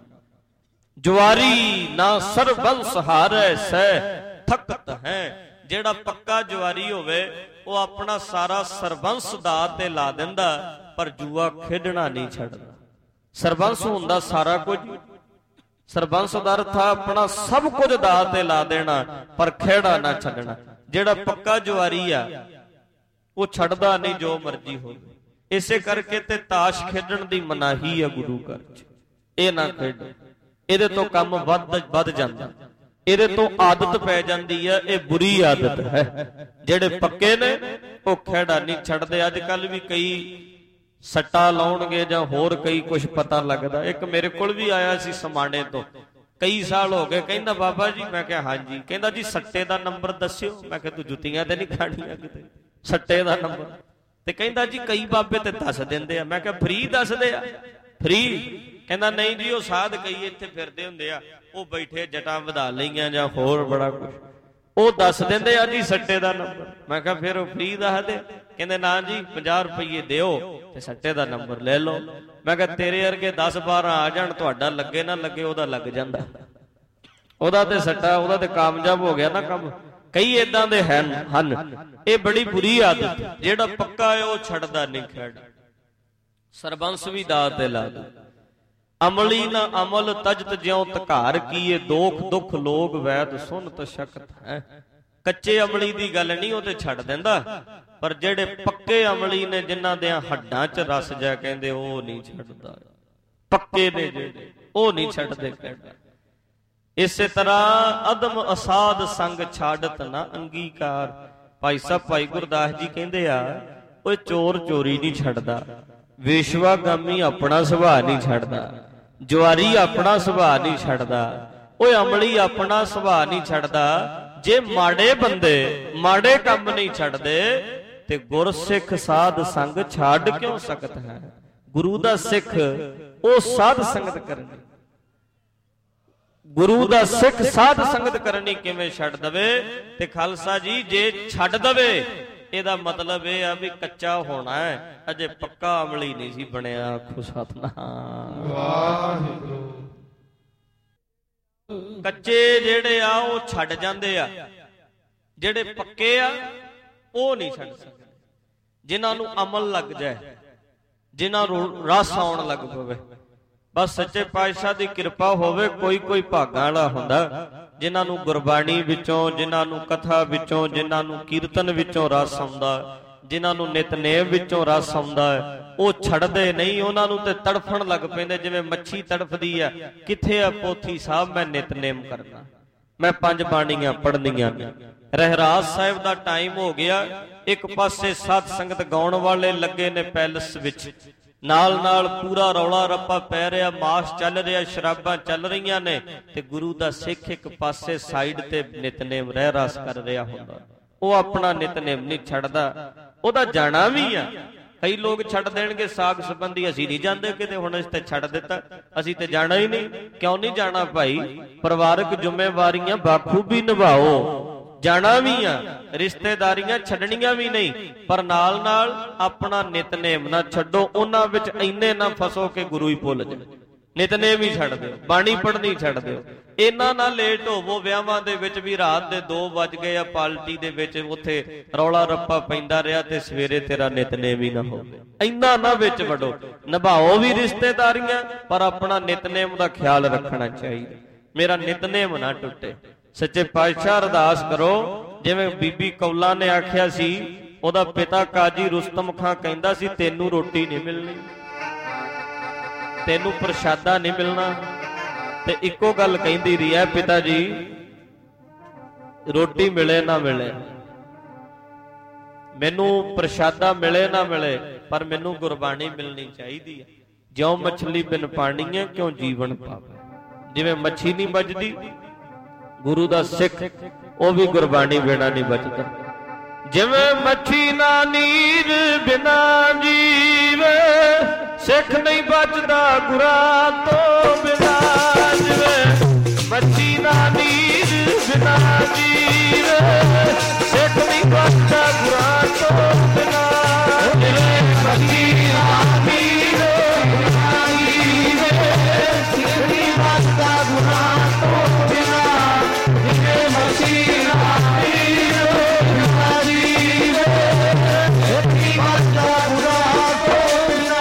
ਜੁਆਰੀ ਨਾ ਸਰਬੰਸ ਹਾਰੈ ਸੈ ਥਕਤ ਹੈ। ਜਿਹੜਾ ਪੱਕਾ ਜੁਆਰੀ ਹੋਵੇ ਉਹ ਆਪਣਾ ਸਾਰਾ ਸਰਬੰਸ ਦਾਅ ਤੇ ਲਾ ਦਿੰਦਾ, ਪਰ ਜੂਆ ਖੇਡਣਾ ਨਹੀਂ ਛੱਡਦਾ। ਸਰਬੰਸ ਹੁੰਦਾ ਸਾਰਾ ਕੁਝ, ਸਰਬੰਸ ਦਾ ਅਰਥ ਆਪਣਾ ਸਭ ਕੁਝ ਦਾਅ ਤੇ ਲਾ ਦੇਣਾ, ਪਰ ਖੇੜਾ ਨਾ ਛੱਡਣਾ। ਜਿਹੜਾ ਪੱਕਾ ਜੁਆਰੀ ਆ ਉਹ ਛੱਡਦਾ ਨਹੀਂ ਜੋ ਮਰਜ਼ੀ ਹੋਵੇ। ਇਸੇ ਕਰਕੇ ਤੇ ਤਾਸ਼ ਖੇਡਣ ਦੀ ਮਨਾਹੀ ਆ ਗੁਰੂ ਘਰ ਚ। ਇਹ ਨਾ ਖੇਡੋ, ਇਹਦੇ ਤੋਂ ਕੰਮ ਵੱਧ ਜਾਂਦਾ, ਇਹਦੇ ਤੋਂ ਆਦਤ ਪੈ ਜਾਂਦੀ ਆ, ਇਹ ਬੁਰੀ ਆਦਤ ਹੈ। ਜਿਹੜੇ ਪੱਕੇ ਨੇ ਉਹ ਖੇੜਾ ਨਹੀਂ ਛੱਡਦੇ। ਅੱਜ ਕੱਲ ਵੀ ਕਈ ਸੱਟਾ ਲਾਉਣਗੇ ਜਾਂ ਹੋਰ ਕਈ ਕੁਝ ਪਤਾ ਲੱਗਦਾ। ਇੱਕ ਮੇਰੇ ਕੋਲ ਵੀ ਆਇਆ ਸੀ ਸਮਾਣੇ ਤੋਂ, ਕਈ ਸਾਲ ਹੋ ਗਏ, ਕਹਿੰਦਾ ਬਾਬਾ ਜੀ, ਮੈਂ ਕਿਹਾ ਹਾਂਜੀ, ਕਹਿੰਦਾ ਜੀ ਸੱਟੇ ਦਾ ਨੰਬਰ ਦੱਸਿਓ। ਮੈਂ ਕਿਹਾ ਤੂੰ ਜੁੱਤੀਆਂ ਤੇ ਨਹੀਂ ਖਾਣੀਆਂ ਕਿਤੇ, ਸੱਟੇ ਦਾ ਨੰਬਰ। ਤੇ ਕਹਿੰਦਾ ਜੀ ਕਈ ਬਾਬੇ ਤੇ ਦੱਸ ਦਿੰਦੇ ਆ। ਮੈਂ ਕਿਹਾ ਫ੍ਰੀ ਦੱਸਦੇ ਆ? ਫ੍ਰੀ? ਕਹਿੰਦਾ ਨਹੀਂ ਜੀ, ਉਹ ਸਾਧ ਕਈ ਇੱਥੇ ਫਿਰਦੇ ਹੁੰਦੇ ਆ, ਉਹ ਬੈਠੇ ਜਟਾਂ ਵਧਾ ਲਈਆਂ ਜਾਂ ਹੋਰ ਬੜਾ ਕੁਝ, ਉਹ ਦੱਸ ਦਿੰਦੇ ਆ ਜੀ ਸੱਟੇ ਦਾ ਨੰਬਰ। ਮੈਂ ਕਿਹਾ ਫਿਰ ਉਹ ਫ੍ਰੀ ਦੱਸਦੇ? ਕਹਿੰਦੇ ਨਾ ਜੀ 50 ਰੁਪਏ ਦਿਓ ਤੇ ਸੱਟੇ ਦਾ ਨੰਬਰ ਲੈ ਲਓ। ਮੈਂ ਕਿਹਾ ਤੇਰੇ ਵਰਗੇ 10-12 ਆ ਜਾਣ, ਤੁਹਾਡਾ ਲੱਗੇ ਨਾ ਲੱਗੇ ਉਹਦਾ ਲੱਗ ਜਾਂਦਾ, ਉਹਦਾ ਤੇ ਸੱਟਾ, ਉਹਦਾ ਤੇ ਕਾਮਯਾਬ ਹੋ ਗਿਆ ਨਾ ਕੰਮ। ਕਈ ਏਦਾਂ ਦੇ ਹਨ। ਇਹ ਬੜੀ ਬੁਰੀ ਆਦਤ। ਜਿਹੜਾ ਪੱਕਾ ਹੈ ਉਹ ਛੱਡਦਾ ਨਹੀਂ ਖੇਡ। ਸਰਬੰਸ ਵੀ ਦਾਅ ਤੇ ਲਾ ਦੇ। ਅਮਲੀ ਨਾ ਅਮਲ ਤਜਤ ਜਿਉ ਧਕਾਰ ਕੀਏ, ਦੋਖ ਦੁਖ ਲੋਗ ਵੈਦ ਸੁਨਤ ਸ਼ਕਤ ਹੈ। ਕੱਚੇ ਅਮਲੀ ਦੀ ਗੱਲ ਨਹੀਂ, ਉਹ ਤੇ ਛੱਡ ਦਿੰਦਾ, ਪਰ ਜਿਹੜੇ ਪੱਕੇ ਅਮਲੀ ਨੇ ਜਿਨ੍ਹਾਂ ਦੇ ਹੱਡਾਂ 'ਚ ਰਸ ਜਾ ਕਹਿੰਦੇ ਉਹ ਨਹੀਂ ਛੱਡਦਾ। ਪੱਕੇ ਨੇ ਜਿਹੜੇ ਉਹ ਨਹੀਂ ਛੱਡਦੇ ਕਹਿੰਦਾ। ਇਸੇ ਤਰ੍ਹਾਂ ਅਦਮ ਅਸਾਧ ਸੰਗ ਛਾੜਤ ਨਾ ਅੰਗੀਕਾਰ। ਭਾਈ ਸਾਹਿਬ ਭਾਈ ਗੁਰਦਾਸ ਜੀ ਕਹਿੰਦੇ ਆ, ਓਏ ਚੋਰ ਚੋਰੀ ਨਹੀਂ ਛੱਡਦਾ, ਵੇਸ਼ਵਾਗਾਮੀ ਆਪਣਾ ਸੁਭਾਅ ਨਹੀਂ ਛੱਡਦਾ, ਜੁਆਰੀ ਆਪਣਾ ਸੁਭਾਅ ਨਹੀਂ ਛੱਡਦਾ, ਓਏ ਅਮਲੀ ਆਪਣਾ ਸੁਭਾਅ ਨਹੀਂ ਛੱਡਦਾ। ਜੇ ਮਾੜੇ ਬੰਦੇ ਮਾੜੇ ਕੰਮ ਨਹੀਂ ਛੱਡਦੇ ਤੇ ਗੁਰਸਿੱਖ ਸਾਧ ਸੰਗ ਛੱਡ ਕਿਉਂ ਸਕਤ ਹੈ। ਗੁਰੂ ਦਾ ਸਿੱਖ ਉਹ ਸਾਧ ਸੰਗਤ ਕਰਨੀ, ਗੁਰੂ ਦਾ ਸਿੱਖ ਸਾਧ ਸੰਗਤ ਕਰਨੀ ਕਿਵੇਂ ਛੱਡ ਦਵੇ। ਤੇ ਖਾਲਸਾ ਜੀ ਜੇ ਛੱਡ ਦਵੇ ਇਹਦਾ ਮਤਲਬ ਇਹ ਆ ਵੀ ਕੱਚਾ ਹੋਣਾ ਹੈ, ਅਜੇ ਪੱਕਾ ਅਮਲੀ ਨਹੀਂ ਸੀ ਬਣਿਆ। ਆਖੋ ਸਤਿਨਾਮ ਵਾਹਿਗੁਰੂ। ਕੱਚੇ ਜਿਹੜੇ ਆ ਉਹ ਛੱਡ ਜਾਂਦੇ ਆ, ਜਿਹੜੇ ਪੱਕੇ ਆ ਉਹ ਨਹੀਂ ਛੱਡ ਸਕਦੇ। ਜਿਨ੍ਹਾਂ ਨੂੰ ਅਮਲ ਲੱਗ ਜਾਏ, ਜਿਨ੍ਹਾਂ ਨੂੰ ਰਸ ਆਉਣ ਲੱਗ ਪਵੇ, ਬਸ ਸੱਚੇ ਪਾਤਸ਼ਾਹ ਦੀ ਕਿਰਪਾ ਹੋਵੇ। ਕੋਈ ਕੋਈ ਭਾਗਾਂ ਵਾਲਾ ਹੁੰਦਾ ਜਿਨ੍ਹਾਂ ਨੂੰ ਗੁਰਬਾਣੀ ਵਿੱਚੋਂ, ਜਿਨ੍ਹਾਂ ਨੂੰ ਕਥਾ ਵਿੱਚੋਂ, ਜਿਨ੍ਹਾਂ ਨੂੰ ਕੀਰਤਨ ਵਿੱਚੋਂ ਰਸ ਆਉਂਦਾ, ਜਿਨ੍ਹਾਂ ਨੂੰ ਨਿਤਨੇਮ ਵਿੱਚੋਂ ਰਸ ਆਉਂਦਾ, ਉਹ ਛੱਡਦੇ ਨਹੀਂ। ਉਹਨਾਂ ਨੂੰ ਤੇ ਤੜਫਣ ਲੱਗ ਪੈਂਦੇ ਜਿਵੇਂ ਮੱਛੀ ਤੜਫਦੀ ਆ, ਕਿੱਥੇ ਆ ਪੋਥੀ ਸਾਹਿਬ, ਮੈਂ ਨਿਤਨੇਮ ਕਰਨਾ, ਮੈਂ 5 ਬਾਣੀਆਂ ਪੜ੍ਹਨੀਆਂ ਨੇ। ਰਹਿਰਾਸ ਸਾਹਿਬ ਦਾ ਟਾਈਮ ਹੋ ਗਿਆ, ਇੱਕ ਪਾਸੇ ਸਾਧ ਸੰਗਤ ਗਾਉਣ ਵਾਲੇ ਲੱਗੇ ਨੇ ਪੈਲਸ ਵਿੱਚ, ਨਾਲ ਨਾਲ ਪੂਰਾ ਰੌਲਾ ਰੱਪਾ ਪੈ ਰਿਹਾ, ਮਾਸ ਚੱਲ ਰਿਹਾ, ਸ਼ਰਾਬਾਂ ਚੱਲ ਰਹੀਆਂ ਨੇ, ਤੇ ਗੁਰੂ ਦਾ ਸਿੱਖ ਇੱਕ ਪਾਸੇ ਸਾਈਡ ਤੇ ਨਿਤਨੇਮ ਰਹਿਰਾਸ ਕਰ ਰਿਹਾ ਹੁੰਦਾ। ਉਹ ਆਪਣਾ ਨਿਤਨੇਮ ਨਹੀਂ ਛੱਡਦਾ, ਉਹਦਾ ਜਾਣਾ ਵੀ ਆ। ਕਈ ਲੋਕ ਛੱਡ ਦੇਣਗੇ ਸਾਗ ਸੰਬੰਧੀ, ਅਸੀਂ ਨਹੀਂ ਜਾਂਦੇ ਕਿਤੇ, ਹੁਣ ਅਸੀਂ ਤੇ ਛੱਡ ਦਿੱਤਾ, ਅਸੀਂ ਤੇ ਜਾਣਾ ਹੀ ਨਹੀਂ। ਕਿਉਂ ਨਹੀਂ ਜਾਣਾ ਭਾਈ? ਪਰਿਵਾਰਕ ਜ਼ਿੰਮੇਵਾਰੀਆਂ ਬਾਖੂਬੀ ਨਿਭਾਓ, ਜਾਣਾ ਵੀ ਆ, ਰਿਸ਼ਤੇਦਾਰੀਆਂ ਛੱਡਣੀਆਂ ਵੀ ਨਹੀਂ, ਪਰ ਨਾਲ ਨਾਲ ਆਪਣਾ ਨਿਤਨੇਮ ਨਾ ਛੱਡੋ। ਉਹਨਾਂ ਵਿੱਚ ਇੰਨੇ ਨਾ ਫਸੋ ਕਿ ਗੁਰੂ ਹੀ ਭੁੱਲ ਜਾਵੇ। ਨਿਤਨੇਮ ਹੀ ਛੱਡ ਦਿਓ, ਬਾਣੀ ਪੜ੍ਹਨੀ ਛੱਡ ਦਿਓ। ਇੰਨਾ ਨਾ ਲੇਟ ਹੋਵੋ ਵਿਆਹਾਂ ਦੇ ਵਿੱਚ ਵੀ ਰਾਤ ਦੇ 2 ਵੱਜ ਗਏ ਆ, ਪਾਰਟੀ ਦੇ ਵਿੱਚ ਉੱਥੇ ਰੌਲਾ ਰੱਪਾ ਪੈਂਦਾ ਰਿਹਾ ਤੇ ਸਵੇਰੇ ਤੇਰਾ ਨਿਤਨੇਮ ਹੀ ਨਾ ਹੋਵੇ। ਇੰਨਾ ਨਾ ਵਿੱਚ ਵੜੋ, ਨਿਭਾਓ ਵੀ ਰਿਸ਼ਤੇਦਾਰੀਆਂ, ਪਰ ਆਪਣਾ ਨਿਤਨੇਮ ਦਾ ਖਿਆਲ ਰੱਖਣਾ ਚਾਹੀਦਾ, ਮੇਰਾ ਨਿਤਨੇਮ ਨਾ ਟੁੱਟੇ। ਸੱਚੇ ਪਾਤਸ਼ਾਹ ਅਰਦਾਸ ਕਰੋ, ਜਿਵੇਂ ਬੀਬੀ ਕੌਲਾਂ ਨੇ ਆਖਿਆ ਸੀ, ਉਹਦਾ ਪਿਤਾ ਕਾਜੀ ਰੁਸਤਮ ਖਾਂ ਕਹਿੰਦਾ ਸੀ, ਤੈਨੂੰ ਰੋਟੀ ਨਹੀਂ ਮਿਲਣੀ, ਤੈਨੂੰ ਪ੍ਰਸ਼ਾਦਾ ਨਹੀਂ ਮਿਲਣਾ। ਤੇ ਇੱਕੋ ਗੱਲ ਕਹਿੰਦੀ ਰਹੀ ਹੈ, ਪਿਤਾ ਜੀ ਰੋਟੀ ਮਿਲੇ ਨਾ ਮਿਲੇ, ਮੈਨੂੰ ਪ੍ਰਸ਼ਾਦਾ ਮਿਲੇ ਨਾ ਮਿਲੇ, ਪਰ ਮੈਨੂੰ ਗੁਰਬਾਣੀ ਮਿਲਣੀ ਚਾਹੀਦੀ ਹੈ। ਜਿਉਂ ਮਛਲੀ ਬਿਨ ਪਾਣੀ ਹੈ ਕਿਉਂ ਜੀਵਨ ਪਾਵੇ। ਜਿਵੇਂ ਮੱਛੀ ਨਹੀਂ ਬਚਦੀ, ਗੁਰੂ ਦਾ ਸਿੱਖ ਉਹ ਵੀ ਗੁਰਬਾਣੀ ਬਿਨਾਂ ਨਹੀਂ ਬਚਦਾ। ਜਿਵੇਂ ਮੱਛੀ ਨਾ ਨੀਰ ਬਿਨਾ ਜੀਵੇ, ਸਿੱਖ ਨਹੀਂ ਬਚਦਾ ਗੁਰਾਂ ਤੋਂ ਬਿਨਾ। ਜਿਵੇਂ ਮੱਛੀ ਨਾ ਨੀਰ ਬਿਨਾ ਜੀਵੇ, ਸਿੱਖ ਨਹੀਂ ਬਚਦਾ ਗੁਰਾਂ ਤੋਂ ਬਿਨਾ। ਜਿਵੇਂ ਮੱਛੀ ਨਾ ਨੀਰ ਬਿਨਾ ਜੀਵੇ, ਸਿੱਖ ਨਹੀਂ ਬਚਦਾ ਗੁਰਾਂ ਤੋਂ ਬਿਨਾ। ਜਿਵੇਂ ਮੱਛੀ ਨਾ ਨੀਰ ਬਿਨਾ ਜੀਵੇ, ਸਿੱਖ ਨਹੀਂ ਬਚਦਾ ਗੁਰਾਂ ਤੋਂ ਬਿਨਾ।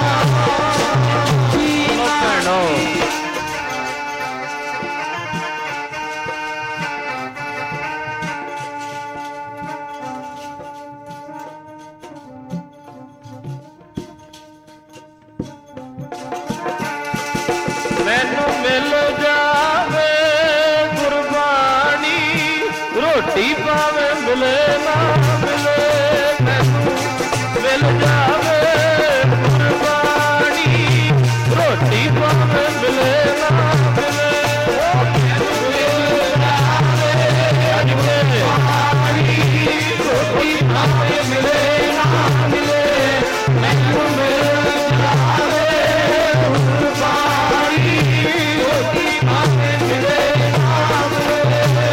ਮੈਨੂੰ ਮਿਲ ਜਾਵੇ ਗੁਰਬਾਣੀ, ਰੋਟੀ ਭਾਵੇਂ ਮਿਲੇ ਨਾ ਮਿਲੇ। ਮੈਨੂੰ ਮਿਲ ਜਾਵੇ ਗੁਰਬਾਣੀ, ਰੋਟੀ ਭਾਵੇਂ ਮਿਲੇ ਨਾ ਮਿਲੇ। ਮੈਨੂੰ ਮਿਲ ਜਾਵੇ ਗੁਰਬਾਣੀ, ਰੋਟੀ ਭਾਵੇਂ ਮਿਲੇ ਨਾ ਮਿਲੇ। ਮੈਨੂੰ ਮਿਲ ਜਾਵੇ ਗੁਰਬਾਣੀ, ਰੋਟੀ ਭਾਵੇਂ ਮਿਲੇ ਨਾ ਮਿਲੇ।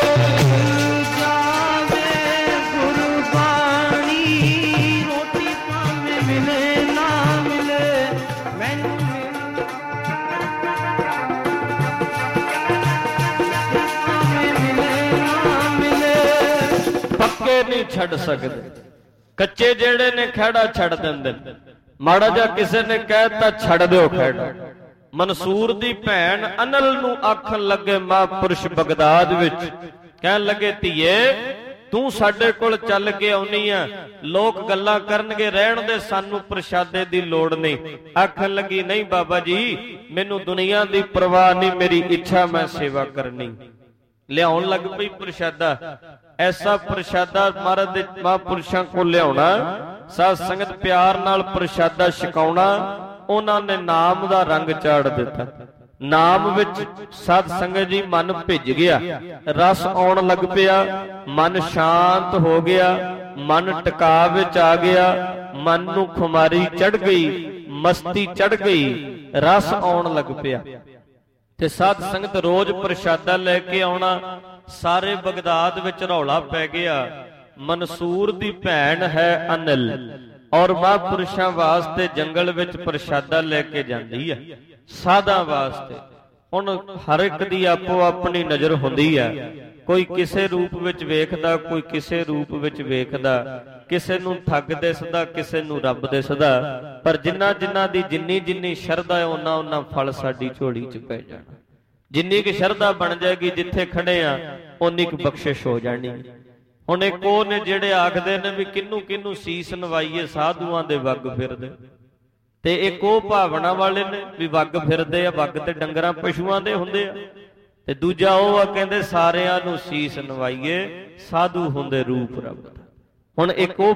ਜਾਵੇ ਗੁਰਬਾਣੀ, ਰੋਟੀ ਭਾਵੇਂ ਮਿਲੇ ਨਾ ਮਿਲੇ। ਮੈਨੂੰ ਭਾਵੇਂ ਮਿਲੇ ਨਾ ਮਿਲੇ। ਪੱਕੇ ਨਹੀਂ ਛੱਡ ਸਕਦੇ, ਕੱਚੇ ਜਿਹੜੇ ਨੇ ਖਹਿੜਾ ਛੱਡ ਦਿੰਦੇ ਨੇ। ਮਾੜਾ ਜਿਹਾ ਕਿਸੇ ਨੇ ਕਹਿਤਾ ਛੱਡ ਦਿਓ ਖਹਿੜਾ, ਮਨਸੂਰ ਦੀ ਭੈਣ ਅਨਲ ਨੂੰ ਆਖਣ ਲੱਗੇ ਮਹਾਂਪੁਰਸ਼ ਬਗਦਾਦ ਵਿੱਚ, ਕਹਿਣ ਲੱਗੇ ਧੀਏ ਤੂੰ ਸਾਡੇ ਕੋਲ ਚੱਲ ਕੇ ਆਉਣੀ ਆ, ਲੋਕ ਗੱਲਾਂ ਕਰਨਗੇ, ਰਹਿਣ ਦੇ, ਸਾਨੂੰ ਪ੍ਰਸ਼ਾਦੇ ਦੀ ਲੋੜ ਨਹੀਂ। ਆਖਣ ਲੱਗੀ ਨਹੀਂ ਬਾਬਾ ਜੀ ਮੈਨੂੰ ਦੁਨੀਆ ਦੀ ਪਰਵਾਹ ਨਹੀਂ, ਮੇਰੀ ਇੱਛਾ ਮੈਂ ਸੇਵਾ ਕਰਨੀ। ਲਿਆਉਣ ਲੱਗ ਪਈ ਪ੍ਰਸ਼ਾਦਾ। ਐਸਾ ਪ੍ਰਸ਼ਾਦਾ ਮਹਾਰਾਜ ਦੇ ਮਹਾਂਪੁਰਸ਼ਾਂ ਕੋਲ ਲਿਆਉਣਾ, ਸਾਧ ਸੰਗਤ ਪਿਆਰ ਨਾਲ ਪ੍ਰਸ਼ਾਦਾ ਛਕਾਉਣਾ। ਉਹਨਾਂ ਨੇ ਨਾਮ ਦਾ ਰੰਗ ਚਾੜ ਦਿੱਤਾ। ਨਾਮ ਵਿੱਚ ਸਾਧ ਸੰਗਤ ਜੀ ਮਨ ਭਿੱਜ ਗਿਆ, ਰਸ ਆਉਣ ਲੱਗ ਪਿਆ, ਮਨ ਸ਼ਾਂਤ ਹੋ ਗਿਆ, ਮਨ ਟਿਕਾ ਵਿੱਚ ਆ ਗਿਆ, ਮਨ ਨੂੰ ਖੁਮਾਰੀ ਚੜ ਗਈ, ਮਸਤੀ ਚੜ ਗਈ, ਰਸ ਆਉਣ ਲੱਗ ਪਿਆ। ਤੇ ਸਾਧ ਸੰਗਤ ਰੋਜ਼ ਪ੍ਰਸ਼ਾਦਾ ਲੈ ਕੇ ਆਉਣਾ। ਸਾਰੇ ਬਗਦਾਦ ਵਿੱਚ ਰੌਲਾ ਪੈ ਗਿਆ, ਮਨਸੂਰ ਦੀ ਭੈਣ ਹੈ ਅਨਿਲ ਔਰ ਮਹਾਂਪੁਰਸ਼ਾਂ ਵਾਸਤੇ ਜੰਗਲ ਵਿੱਚ ਪ੍ਰਸ਼ਾਦਾ ਲੈ ਕੇ ਜਾਂਦੀ ਹੈ, ਸਾਧਾਂ ਵਾਸਤੇ। ਹੁਣ ਹਰ ਇੱਕ ਦੀ ਆਪੋ ਆਪਣੀ ਨਜ਼ਰ ਹੁੰਦੀ ਹੈ, ਕੋਈ ਕਿਸੇ ਰੂਪ ਵਿੱਚ ਵੇਖਦਾ, ਕੋਈ ਕਿਸੇ ਰੂਪ ਵਿੱਚ ਵੇਖਦਾ, ਕਿਸੇ ਨੂੰ ਠੱਗ ਦਿਸਦਾ, ਕਿਸੇ ਨੂੰ ਰੱਬ ਦਿਸਦਾ। ਪਰ ਜਿਨ੍ਹਾਂ ਜਿਨ੍ਹਾਂ ਦੀ ਜਿੰਨੀ ਜਿੰਨੀ ਸ਼ਰਧਾ ਹੈ ਉਹਨਾਂ ਉਹਨਾਂ ਫਲ ਸਾਡੀ ਝੋਲੀ 'ਚ ਪੈ ਜਾਣਾ। ਜਿੰਨੀ ਕੁ ਸ਼ਰਧਾ ਬਣ ਜਾਏਗੀ ਜਿੱਥੇ ਖੜੇ ਆ ਓਨੀ ਕੁ ਬਖਸ਼ਿਸ਼ ਹੋ ਜਾਣੀ। ਹੁਣ ਇੱਕ ਉਹ ਨੇ ਜਿਹੜੇ ਆਖਦੇ ਨੇ ਵੀ ਕਿਹਨੂੰ ਕਿਹਨੂੰ ਸੀਸ ਨਵਾਈਏ, ਸਾਧੂਆਂ ਦੇ ਵੱਗ ਫਿਰਦੇ, ਤੇ ਇੱਕ ਉਹ ਭਾਵਨਾ ਵਾਲੇ ਨੇ ਵੀ ਵੱਗ ਫਿਰਦੇ ਆ, ਵੱਗ ਤੇ ਡੰਗਰਾਂ ਪਸ਼ੂਆਂ ਦੇ ਹੁੰਦੇ ਆ। ਤੇ ਦੂਜਾ ਉਹ ਆ ਕਹਿੰਦੇ ਸਾਰਿਆਂ ਨੂੰ ਸੀਸ ਨਵਾਈਏ, ਸਾਧੂ ਹੁੰਦੇ ਰੂਪ ਰੱਬ ਦਾ। ਹੁਣ ਇੱਕ ਉਹ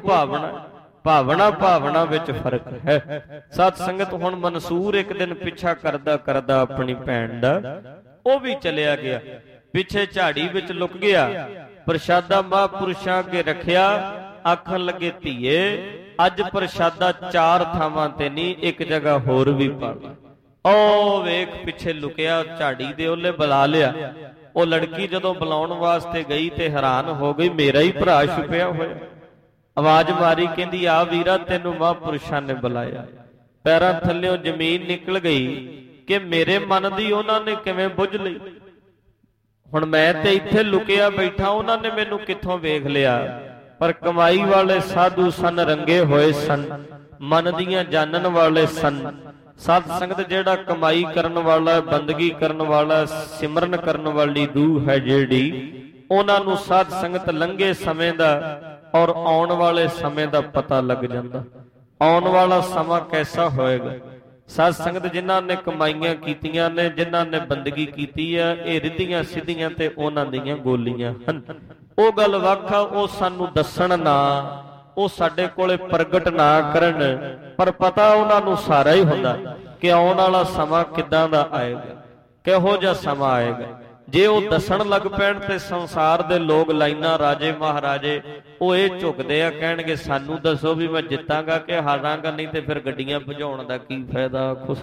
ਭਾਵਨਾ ਵਿੱਚ ਫਰਕ ਹੈ। ਸਤ ਸੰਗਤ ਹੁਣ ਮਨਸੂਰ ਇੱਕ ਦਿਨ ਪਿੱਛਾ ਕਰਦਾ ਕਰਦਾ ਆਪਣੀ ਭੈਣ ਦਾ, ਉਹ ਵੀ ਚਲਿਆ ਗਿਆ, ਪਿੱਛੇ ਝਾੜੀ ਵਿੱਚ ਲੁਕ ਗਿਆ। ਪ੍ਰਸ਼ਾਦਾ ਮਹਾਂਪੁਰਸ਼ਾਂ ਅੱਗੇ ਰੱਖਿਆ, ਆਖਣ ਲੱਗੇ ਧੀਏ ਅੱਜ ਪ੍ਰਸ਼ਾਦਾ 4 ਥਾਵਾਂ ਤੇ ਨਹੀਂ, ਇੱਕ ਜਗ੍ਹਾ ਹੋਰ ਵੀ ਪਾ ਲਾ। ਉਹ ਵੇਖ ਪਿੱਛੇ ਲੁਕਿਆ, ਝਾੜੀ ਦੇ ਉਹਲੇ ਬੁਲਾ ਲਿਆ। ਉਹ ਲੜਕੀ ਜਦੋਂ ਬੁਲਾਉਣ ਵਾਸਤੇ ਗਈ ਤੇ ਹੈਰਾਨ ਹੋ ਗਈ, ਮੇਰਾ ਹੀ ਭਰਾ ਛੁਪਿਆ ਹੋਇਆ। ਆਵਾਜ਼ ਮਾਰੀ, ਕਹਿੰਦੀ ਆ ਵੀਰਾ ਤੈਨੂੰ ਮਹਾਂਪੁਰਸ਼ਾਂ ਨੇ ਬੁਲਾਇਆ। ਪੈਰਾਂ ਥੱਲਿਓਂ ਜ਼ਮੀਨ ਨਿਕਲ ਗਈ ਕਿ ਮੇਰੇ ਮਨ ਦੀ ਉਹਨਾਂ ਨੇ ਕਿਵੇਂ ਬੁੱਝ ਲਈ। ਹੁਣ ਮੈਂ ਤੇ ਇੱਥੇ ਲੁਕਿਆ ਬੈਠਾ, ਉਹਨਾਂ ਨੇ ਮੈਨੂੰ ਕਿੱਥੋਂ ਵੇਖ ਲਿਆ। ਪਰ ਕਮਾਈ ਵਾਲੇ ਸਾਧੂ ਸਨ, ਰੰਗੇ ਹੋਏ ਸਨ, ਮਨ ਦੀਆਂ ਜਾਣਨ ਵਾਲੇ ਸਨ। ਸਾਧ ਸੰਗਤ ਜਿਹੜਾ ਕਮਾਈ ਕਰਨ ਵਾਲਾ, ਬੰਦਗੀ ਕਰਨ ਵਾਲਾ, ਸਿਮਰਨ ਕਰਨ ਵਾਲੀ ਰੂਹ ਹੈ ਜਿਹੜੀ, ਉਹਨਾਂ ਨੂੰ ਸਾਧ ਸੰਗਤ ਲੰਘੇ ਸਮੇਂ ਦਾ ਔਰ ਆਉਣ ਵਾਲੇ ਸਮੇਂ ਦਾ ਪਤਾ ਲੱਗ ਜਾਂਦਾ। ਆਉਣ ਵਾਲਾ ਸਮਾਂ ਕੈਸਾ ਹੋਏਗਾ। ਸਾਧ ਸੰਗਤ ਜਿਨ੍ਹਾਂ ਨੇ ਕਮਾਈਆਂ ਕੀਤੀਆਂ ਨੇ, ਜਿਨ੍ਹਾਂ ਨੇ ਬੰਦਗੀ ਕੀਤੀ ਆ, ਇਹ ਰਿੱਧੀਆਂ ਸਿੱਧੀਆਂ ਤੇ ਉਹਨਾਂ ਦੀਆਂ ਗੋਲੀਆਂ ਹਨ। ਉਹ ਗੱਲ ਵੱਖ ਆ, ਉਹ ਸਾਨੂੰ ਦੱਸਣ ਨਾ, ਉਹ ਸਾਡੇ ਕੋਲੇ ਪ੍ਰਗਟ ਨਾ ਕਰਨ, ਪਰ ਪਤਾ ਉਹਨਾਂ ਨੂੰ ਸਾਰਾ ਹੀ ਹੁੰਦਾ ਕਿ ਆਉਣ ਵਾਲਾ ਸਮਾਂ ਕਿੱਦਾਂ ਦਾ ਆਏਗਾ, ਕਿਹੋ ਜਿਹਾ ਸਮਾਂ ਆਏਗਾ। ਜੇ ਉਹ ਦੱਸਣ ਲੱਗ ਪੈਣ ਤੇ ਸੰਸਾਰ ਦੇ ਲੋਕ, ਲਾਈਨਾਂ ਰਾਜੇ ਮਹਾਰਾਜੇ, ਉਹ ਇਹ ਝੁਕਦੇ ਆ, ਕਹਿਣਗੇ ਸਾਨੂੰ ਦੱਸੋ ਵੀ ਮੈਂ ਜਿੱਤਾਂਗਾ ਕਿ ਹਾਰਾਂਗਾ, ਨਹੀਂ ਤੇ ਫਿਰ ਗੱਡੀਆਂ ਭਜਾਉਣ ਦਾ ਕੀ ਫਾਇਦਾ। ਆਖੋ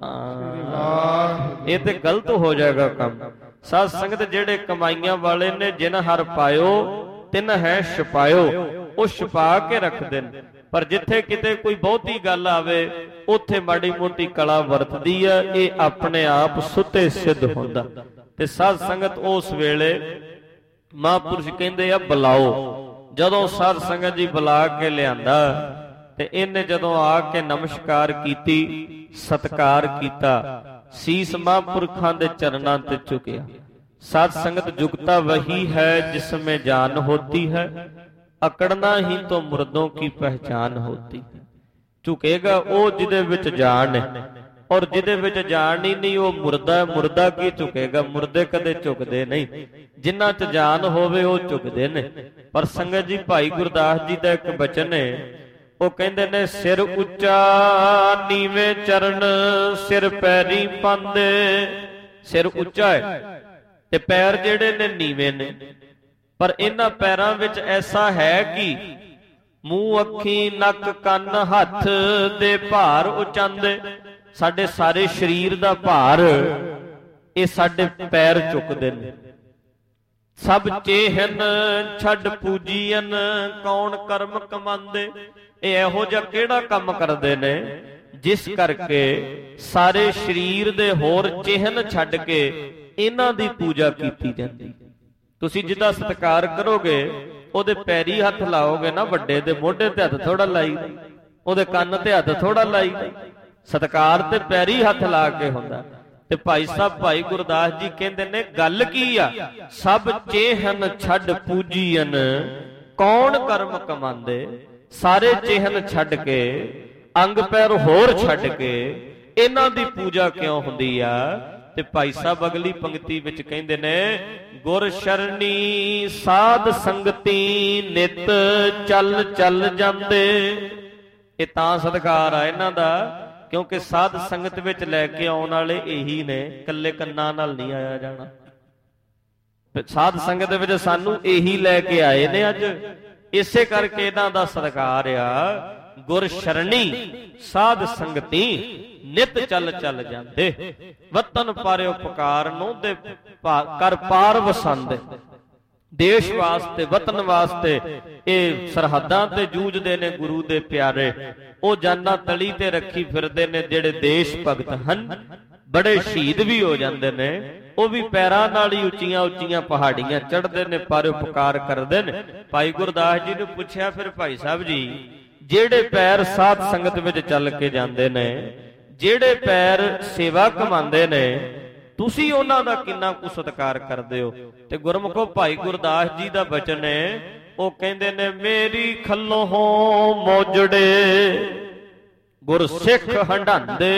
ਸਤਿਨਾਮ। ਇਹ ਤੇ ਗਲਤ ਹੋ ਜਾਏਗਾ ਕੰਮ। ਸਾਧ ਸੰਗਤ ਜਿਹੜੇ ਕਮਾਈਆਂ ਵਾਲੇ ਨੇ, ਜਿਨ ਹਰ ਪਾਇਓ ਤਿਨ ਹੈ ਛਪਾਇਓ, ਉਹ ਛਪਾ ਕੇ ਰੱਖਦੇ ਨੇ। ਪਰ ਜਿੱਥੇ ਕਿਤੇ ਕੋਈ ਬਹੁਤੀ ਗੱਲ ਆਵੇ ਉੱਥੇ ਮਾੜੀ ਮੋਟੀ ਕਲਾ ਵਰਤਦੀ ਆ, ਇਹ ਆਪਣੇ ਆਪ ਸੁੱਤੇ ਸਿੱਧ ਹੁੰਦਾ। ਤੇ ਸਾਧ ਸੰਗਤ ਉਸ ਵੇਲੇ ਮਹਾਂਪੁਰਸ਼ ਕਹਿੰਦੇ ਆ ਬੁਲਾਓ। ਜਦੋਂ ਸਾਧ ਸੰਗਤ ਜੀ ਬੁਲਾ ਕੇ ਲਿਆਂਦਾ ਤੇ ਇਹਨੇ ਜਦੋਂ ਆ ਕੇ ਨਮਸਕਾਰ ਕੀਤੀ, ਸਤਿਕਾਰ ਕੀਤਾ, ਸੀਸ ਮਹਾਂਪੁਰਖਾਂ ਦੇ ਚਰਨਾਂ ਤੇ ਝੁਕਿਆ। ਸਾਧ ਸੰਗਤ ਜੁਗਤਾ ਵਹੀ ਹੈ ਜਿਸमें जान होती है, अकड़ना ही तो मुर्दों की पहचान होती है। ਝੁਕੇਗਾ ਉਹ ਜਿਹਦੇ ਵਿੱਚ ਜਾਨ ਹੈ, ਔਰ ਜਿਹਦੇ ਵਿੱਚ ਜਾਨ ਹੀ ਨਹੀਂ ਉਹ ਮੁਰਦਾ ਹੈ। ਮੁਰਦਾ ਕੀ ਝੁਕੇਗਾ, ਮੁਰਦੇ ਕਦੇ ਝੁਕਦੇ ਨਹੀਂ। ਜਿਨ੍ਹਾਂ 'ਚ ਜਾਨ ਹੋਵੇ ਉਹ ਝੁਕਦੇ ਨੇ। ਪਰ ਸੰਗਤ ਜੀ ਭਾਈ ਗੁਰਦਾਸ ਜੀ ਦਾ ਇੱਕ ਬਚਨ ਹੈ, ਉਹ ਕਹਿੰਦੇ ਨੇ ਸਿਰ ਉੱਚਾ ਨੀਵੇਂ ਚਰਨ, ਸਿਰ ਪੈਰੀ ਪਾਂਦੇ। ਸਿਰ ਉੱਚਾ ਹੈ ਤੇ ਪੈਰ ਜਿਹੜੇ ਨੇ ਨੀਵੇਂ ਨੇ, ਪਰ ਇਹਨਾਂ ਪੈਰਾਂ ਵਿੱਚ ਐਸਾ ਹੈ ਕਿ ਮੂੰਹ, ਅੱਖੀ, ਨੱਕ, ਕੰਨ, ਹੱਥ ਦੇ ਭਾਰ ਉਚਾਂਦੇ। ਸਾਡੇ ਸਾਰੇ ਸਰੀਰ ਦਾ ਭਾਰ ਇਹ ਸਾਡੇ ਪੈਰ ਚੁੱਕਦੇ ਨੇ। ਸਭ ਚੇਹਨ ਛੱਡ ਪੂਜੀਨ, ਕੌਣ ਕਰਮ ਕਮਾਂਦੇ। ਇਹ ਇਹੋ ਜਿਹਾ ਕਿਹੜਾ ਕੰਮ ਕਰਦੇ ਨੇ ਜਿਸ ਕਰਕੇ ਸਾਰੇ ਸਰੀਰ ਦੇ ਹੋਰ ਚਿਹਨ ਛੱਡ ਕੇ ਇਹਨਾਂ ਦੀ ਪੂਜਾ ਕੀਤੀ ਜਾਂਦੀ। ਤੁਸੀਂ ਜਿਹਦਾ ਸਤਿਕਾਰ ਕਰੋਗੇ ਉਹਦੇ ਪੈਰੀ ਹੱਥ ਲਾਓਗੇ ਨਾ, ਵੱਡੇ ਦੇ ਮੋਢੇ ਤੇ ਹੱਥ ਥੋੜਾ ਲਾਈਦਾ, ਉਹਦੇ ਕੰਨ ਤੇ ਹੱਥ ਥੋੜਾ ਲਾਈਦਾ। ਸਤਿਕਾਰ ਤੇ ਪੈਰੀ ਹੱਥ ਲਾ ਕੇ ਹੁੰਦਾ। ਤੇ ਭਾਈ ਸਾਹਿਬ ਭਾਈ ਗੁਰਦਾਸ ਜੀ ਕਹਿੰਦੇ ਨੇ ਗੱਲ ਕੀ ਆ, ਸਭ ਚੇਹਨ ਛੱਡ ਪੂਜੀਨ ਕੌਣ ਕਰਮ ਕਮਾਂਦੇ। ਸਾਰੇ ਚੇਹਨ ਛੱਡ ਕੇ, ਅੰਗ ਪੈਰ ਹੋਰ ਛੱਡ ਕੇ ਇਹਨਾਂ ਦੀ ਪੂਜਾ ਕਿਉਂ ਹੁੰਦੀ ਆ। ਤੇ ਭਾਈ ਸਾਹਿਬ ਅਗਲੀ ਪੰਕਤੀ ਵਿੱਚ ਕਹਿੰਦੇ ਨੇ, ਗੁਰ ਸ਼ਰਣੀ ਸਾਧ ਸੰਗਤੀ ਨਿਤ ਚੱਲ ਚੱਲ ਜਾਂਦੇ। ਇਹ ਤਾਂ ਸਤਿਕਾਰ ਆ ਇਹਨਾਂ ਦਾ ਕਿਉਂਕਿ ਸਾਧ ਸੰਗਤ ਵਿੱਚ ਲੈ ਕੇ ਆਉਣ ਵਾਲੇ ਇਹੀ ਨੇ, ਇਕੱਲੇ ਕੰਨਾਂ ਨਾਲ ਨਹੀਂ ਆਇਆ ਜਾਣਾ। ਸਾਧ ਸੰਗਤ ਵਿੱਚ ਸਾਨੂੰ ਇਹੀ ਲੈ ਕੇ ਆਏ ਨੇ ਅੱਜ, ਇਸੇ ਕਰਕੇ ਇਹਨਾਂ ਦਾ ਸਤਿਕਾਰ ਆ। ਗੁਰ ਸ਼ਰਣੀ ਸਾਧ ਸੰਗਤੀ ਨਿਤ ਚੱਲ ਚੱਲ ਜਾਂਦੇ। ਵਤਨ ਪਰ ਉਪਕਾਰ ਨੂੰ ਦੇ ਕਰ ਪਾਰ ਵਸੰਦੇ। ਦੇਸ਼ ਵਾਸਤੇ ਵਤਨ ਵਾਸਤੇ ਇਹ ਸਰਹੱਦਾਂ ਤੇ ਜੂਝਦੇ ਨੇ ਗੁਰੂ ਦੇ ਪਿਆਰੇ। ਉਹ ਜਾਨਾਂ ਤਲੀ ਤੇ ਰੱਖੀ ਫਿਰਦੇ ਨੇ ਜਿਹੜੇ ਦੇਸ਼ ਭਗਤ ਹਨ। ਬੜੇ ਸ਼ਹੀਦ ਵੀ ਹੋ ਜਾਂਦੇ ਨੇ, ਉਹ ਵੀ ਪੈਰਾਂ ਨਾਲ ਹੀ ਉੱਚੀਆਂ ਉੱਚੀਆਂ ਪਹਾੜੀਆਂ ਚੜ੍ਹਦੇ ਨੇ, ਪਰ ਉਪਕਾਰ ਕਰਦੇ ਨੇ। ਭਾਈ ਗੁਰਦਾਸ ਜੀ ਨੂੰ ਪੁੱਛਿਆ, ਫਿਰ ਭਾਈ ਸਾਹਿਬ ਜੀ ਜਿਹੜੇ ਪੈਰ ਸਾਧ ਸੰਗਤ ਵਿੱਚ ਚੱਲ ਕੇ ਜਾਂਦੇ ਨੇ, ਜਿਹੜੇ ਪੈਰ ਸੇਵਾ ਕਮਾਉਂਦੇ ਨੇ, ਤੁਸੀਂ ਉਹਨਾਂ ਦਾ ਕਿੰਨਾ ਕੁ ਸਤਿਕਾਰ ਕਰਦੇ ਹੋ। ਤੇ ਗੁਰਮੁਖੋ ਭਾਈ ਗੁਰਦਾਸ ਜੀ ਦਾ ਬਚਨ ਹੈ, ਉਹ ਕਹਿੰਦੇ ਨੇ, ਮੇਰੀ ਖੱਲੋਂ ਮੋਜੜੇ ਗੁਰਸਿੱਖ ਹੰਢਾਂਦੇ।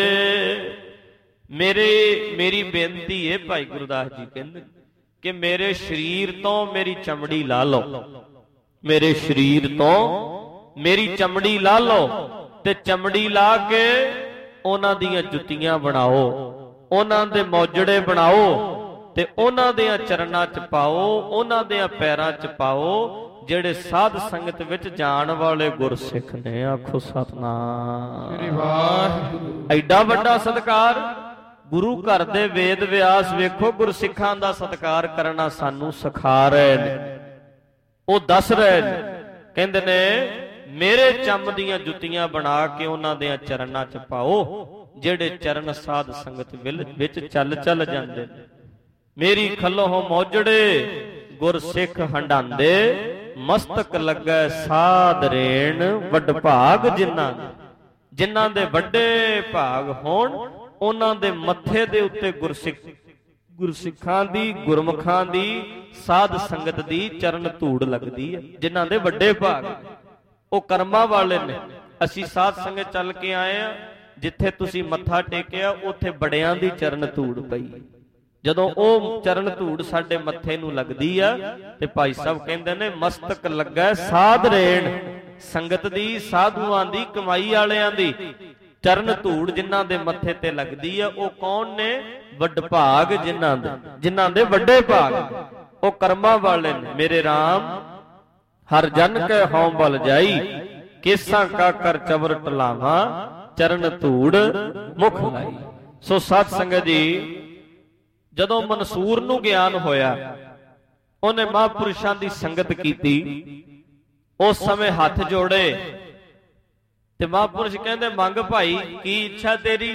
ਮੇਰੀ ਬੇਨਤੀ ਹੈ, ਭਾਈ ਗੁਰਦਾਸ ਜੀ ਕਹਿੰਦੇ ਕਿ ਮੇਰੇ ਸਰੀਰ ਤੋਂ ਮੇਰੀ ਚਮੜੀ ਲਾ ਲਓ, ਮੇਰੇ ਸਰੀਰ ਤੋਂ ਮੇਰੀ ਚਮੜੀ ਲਾ ਲਓ ਤੇ ਚਮੜੀ ਲਾ ਕੇ ਉਹਨਾਂ ਦੀਆਂ ਜੁੱਤੀਆਂ ਬਣਾਓ, ਉਹਨਾਂ ਦੇ ਮੌਜੜੇ ਬਣਾਓ ਤੇ ਉਹਨਾਂ ਦੇ ਚਰਨਾਂ 'ਚ ਪਾਓ, ਉਹਨਾਂ ਦੇ ਪੈਰਾਂ 'ਚ ਪਾਓ ਜਿਹੜੇ ਸਾਧ ਸੰਗਤ ਵਿੱਚ ਜਾਣ ਵਾਲੇ ਗੁਰਸਿੱਖ ਨੇ। ਆਖੋ ਸਤਿਨਾਮ ਸ੍ਰੀ ਵਾਹਿਗੁਰੂ। ਐਡਾ ਵੱਡਾ ਸਤਿਕਾਰ ਗੁਰੂ ਘਰ ਦੇ ਵੇਦ ਵਿਆਸ ਵੇਖੋ ਗੁਰਸਿੱਖਾਂ ਦਾ ਸਤਿਕਾਰ ਕਰਨਾ ਸਾਨੂੰ ਸਿਖਾ ਰਹੇ ਨੇ। ਉਹ ਦੱਸ ਰਹੇ ਨੇ, ਕਹਿੰਦੇ ਨੇ ਮੇਰੇ ਚੰਮ ਦੀਆਂ ਜੁੱਤੀਆਂ ਬਣਾ ਕੇ ਉਹਨਾਂ ਦੇ ਚਰਨਾਂ 'ਚ ਪਾਓ ਜਿਹੜੇ ਚਰਨ ਸਾਧ ਸੰਗਤ ਵਿੱਚ ਚੱਲ ਚੱਲ ਜਾਂਦੇ ਨੇ। ਮੇਰੀ ਖੱਲੋਂ ਮੌਜੜੇ ਗੁਰਸਿੱਖ ਹੰਢਾਂਦੇ, ਮਸਤਕ ਲੱਗੈ ਸਾਧ ਰੇਣ ਵੱਡ ਭਾਗ ਜਿਨ੍ਹਾਂ ਦੇ ਵੱਡੇ ਭਾਗ ਹੋਣ, ਉਹਨਾਂ ਦੇ ਮੱਥੇ ਦੇ ਉੱਤੇ ਗੁਰਸਿੱਖਾਂ ਦੀ, ਗੁਰਮੁਖਾਂ ਦੀ, ਸਾਧ ਸੰਗਤ ਦੀ ਚਰਨ ਧੂੜ ਲੱਗਦੀ ਹੈ। ਜਿਨ੍ਹਾਂ ਦੇ ਵੱਡੇ ਭਾਗ, ਉਹ ਕਰਮਾਂ ਵਾਲੇ ਨੇ। ਅਸੀਂ ਸਾਧ ਸੰਗਤ ਚੱਲ ਕੇ ਆਏ ਆ, ਜਿੱਥੇ ਤੁਸੀਂ ਮੱਥਾ ਟੇਕਿਆ ਉੱਥੇ ਬੜਿਆਂ ਦੀ ਚਰਨ ਧੂੜ ਪਈ। ਜਦੋਂ ਉਹ ਚਰਨ ਧੂੜ ਸਾਡੇ ਮੱਥੇ ਨੂੰ ਲੱਗਦੀ ਆ ਤੇ ਭਾਈ ਸਾਹਿਬ ਕਹਿੰਦੇ ਨੇ, ਮਸਤਕ ਲੱਗੈ ਸਾਧ ਰੇਣ, ਸੰਗਤ ਦੀ, ਸਾਧੂਆਂ ਦੀ, ਕਮਾਈ ਵਾਲਿਆਂ ਦੀ ਚਰਨ ਧੂੜ ਜਿਨ੍ਹਾਂ ਦੇ ਮੱਥੇ ਤੇ ਲੱਗਦੀ ਆ। ਉਹ ਕੌਣ ਨੇ? ਵੱਡ ਭਾਗ ਜਿਨ੍ਹਾਂ ਦੇ ਵੱਡੇ ਭਾਗ, ਉਹ ਕਰਮਾਂ ਵਾਲੇ ਨੇ। ਮੇਰੇ ਰਾਮ ਹਰ ਜਨ ਕੈ ਹਉ ਬਲ ਜਾਈ, ਕੇਸਾਂ ਕਾ ਕਰ ਚਵਰ ਟਲਾਵਾ, ਚਰਨ ਧੂੜ ਮੁਖ ਲਾਈ। ਸੋ ਸਾਧ ਸੰਗਤ ਜੀ, ਜਦੋਂ ਮਨਸੂਰ ਨੂੰ ਗਿਆਨ ਹੋਇਆ, ਉਹਨੇ ਮਹਾਂਪੁਰਸ਼ਾਂ ਦੀ ਸੰਗਤ ਕੀਤੀ। ਉਸ ਸਮੇਂ ਹੱਥ ਜੋੜੇ ਤੇ ਮਹਾਂਪੁਰਸ਼ ਕਹਿੰਦੇ, ਮੰਗ ਭਾਈ ਕੀ ਇੱਛਾ ਤੇਰੀ।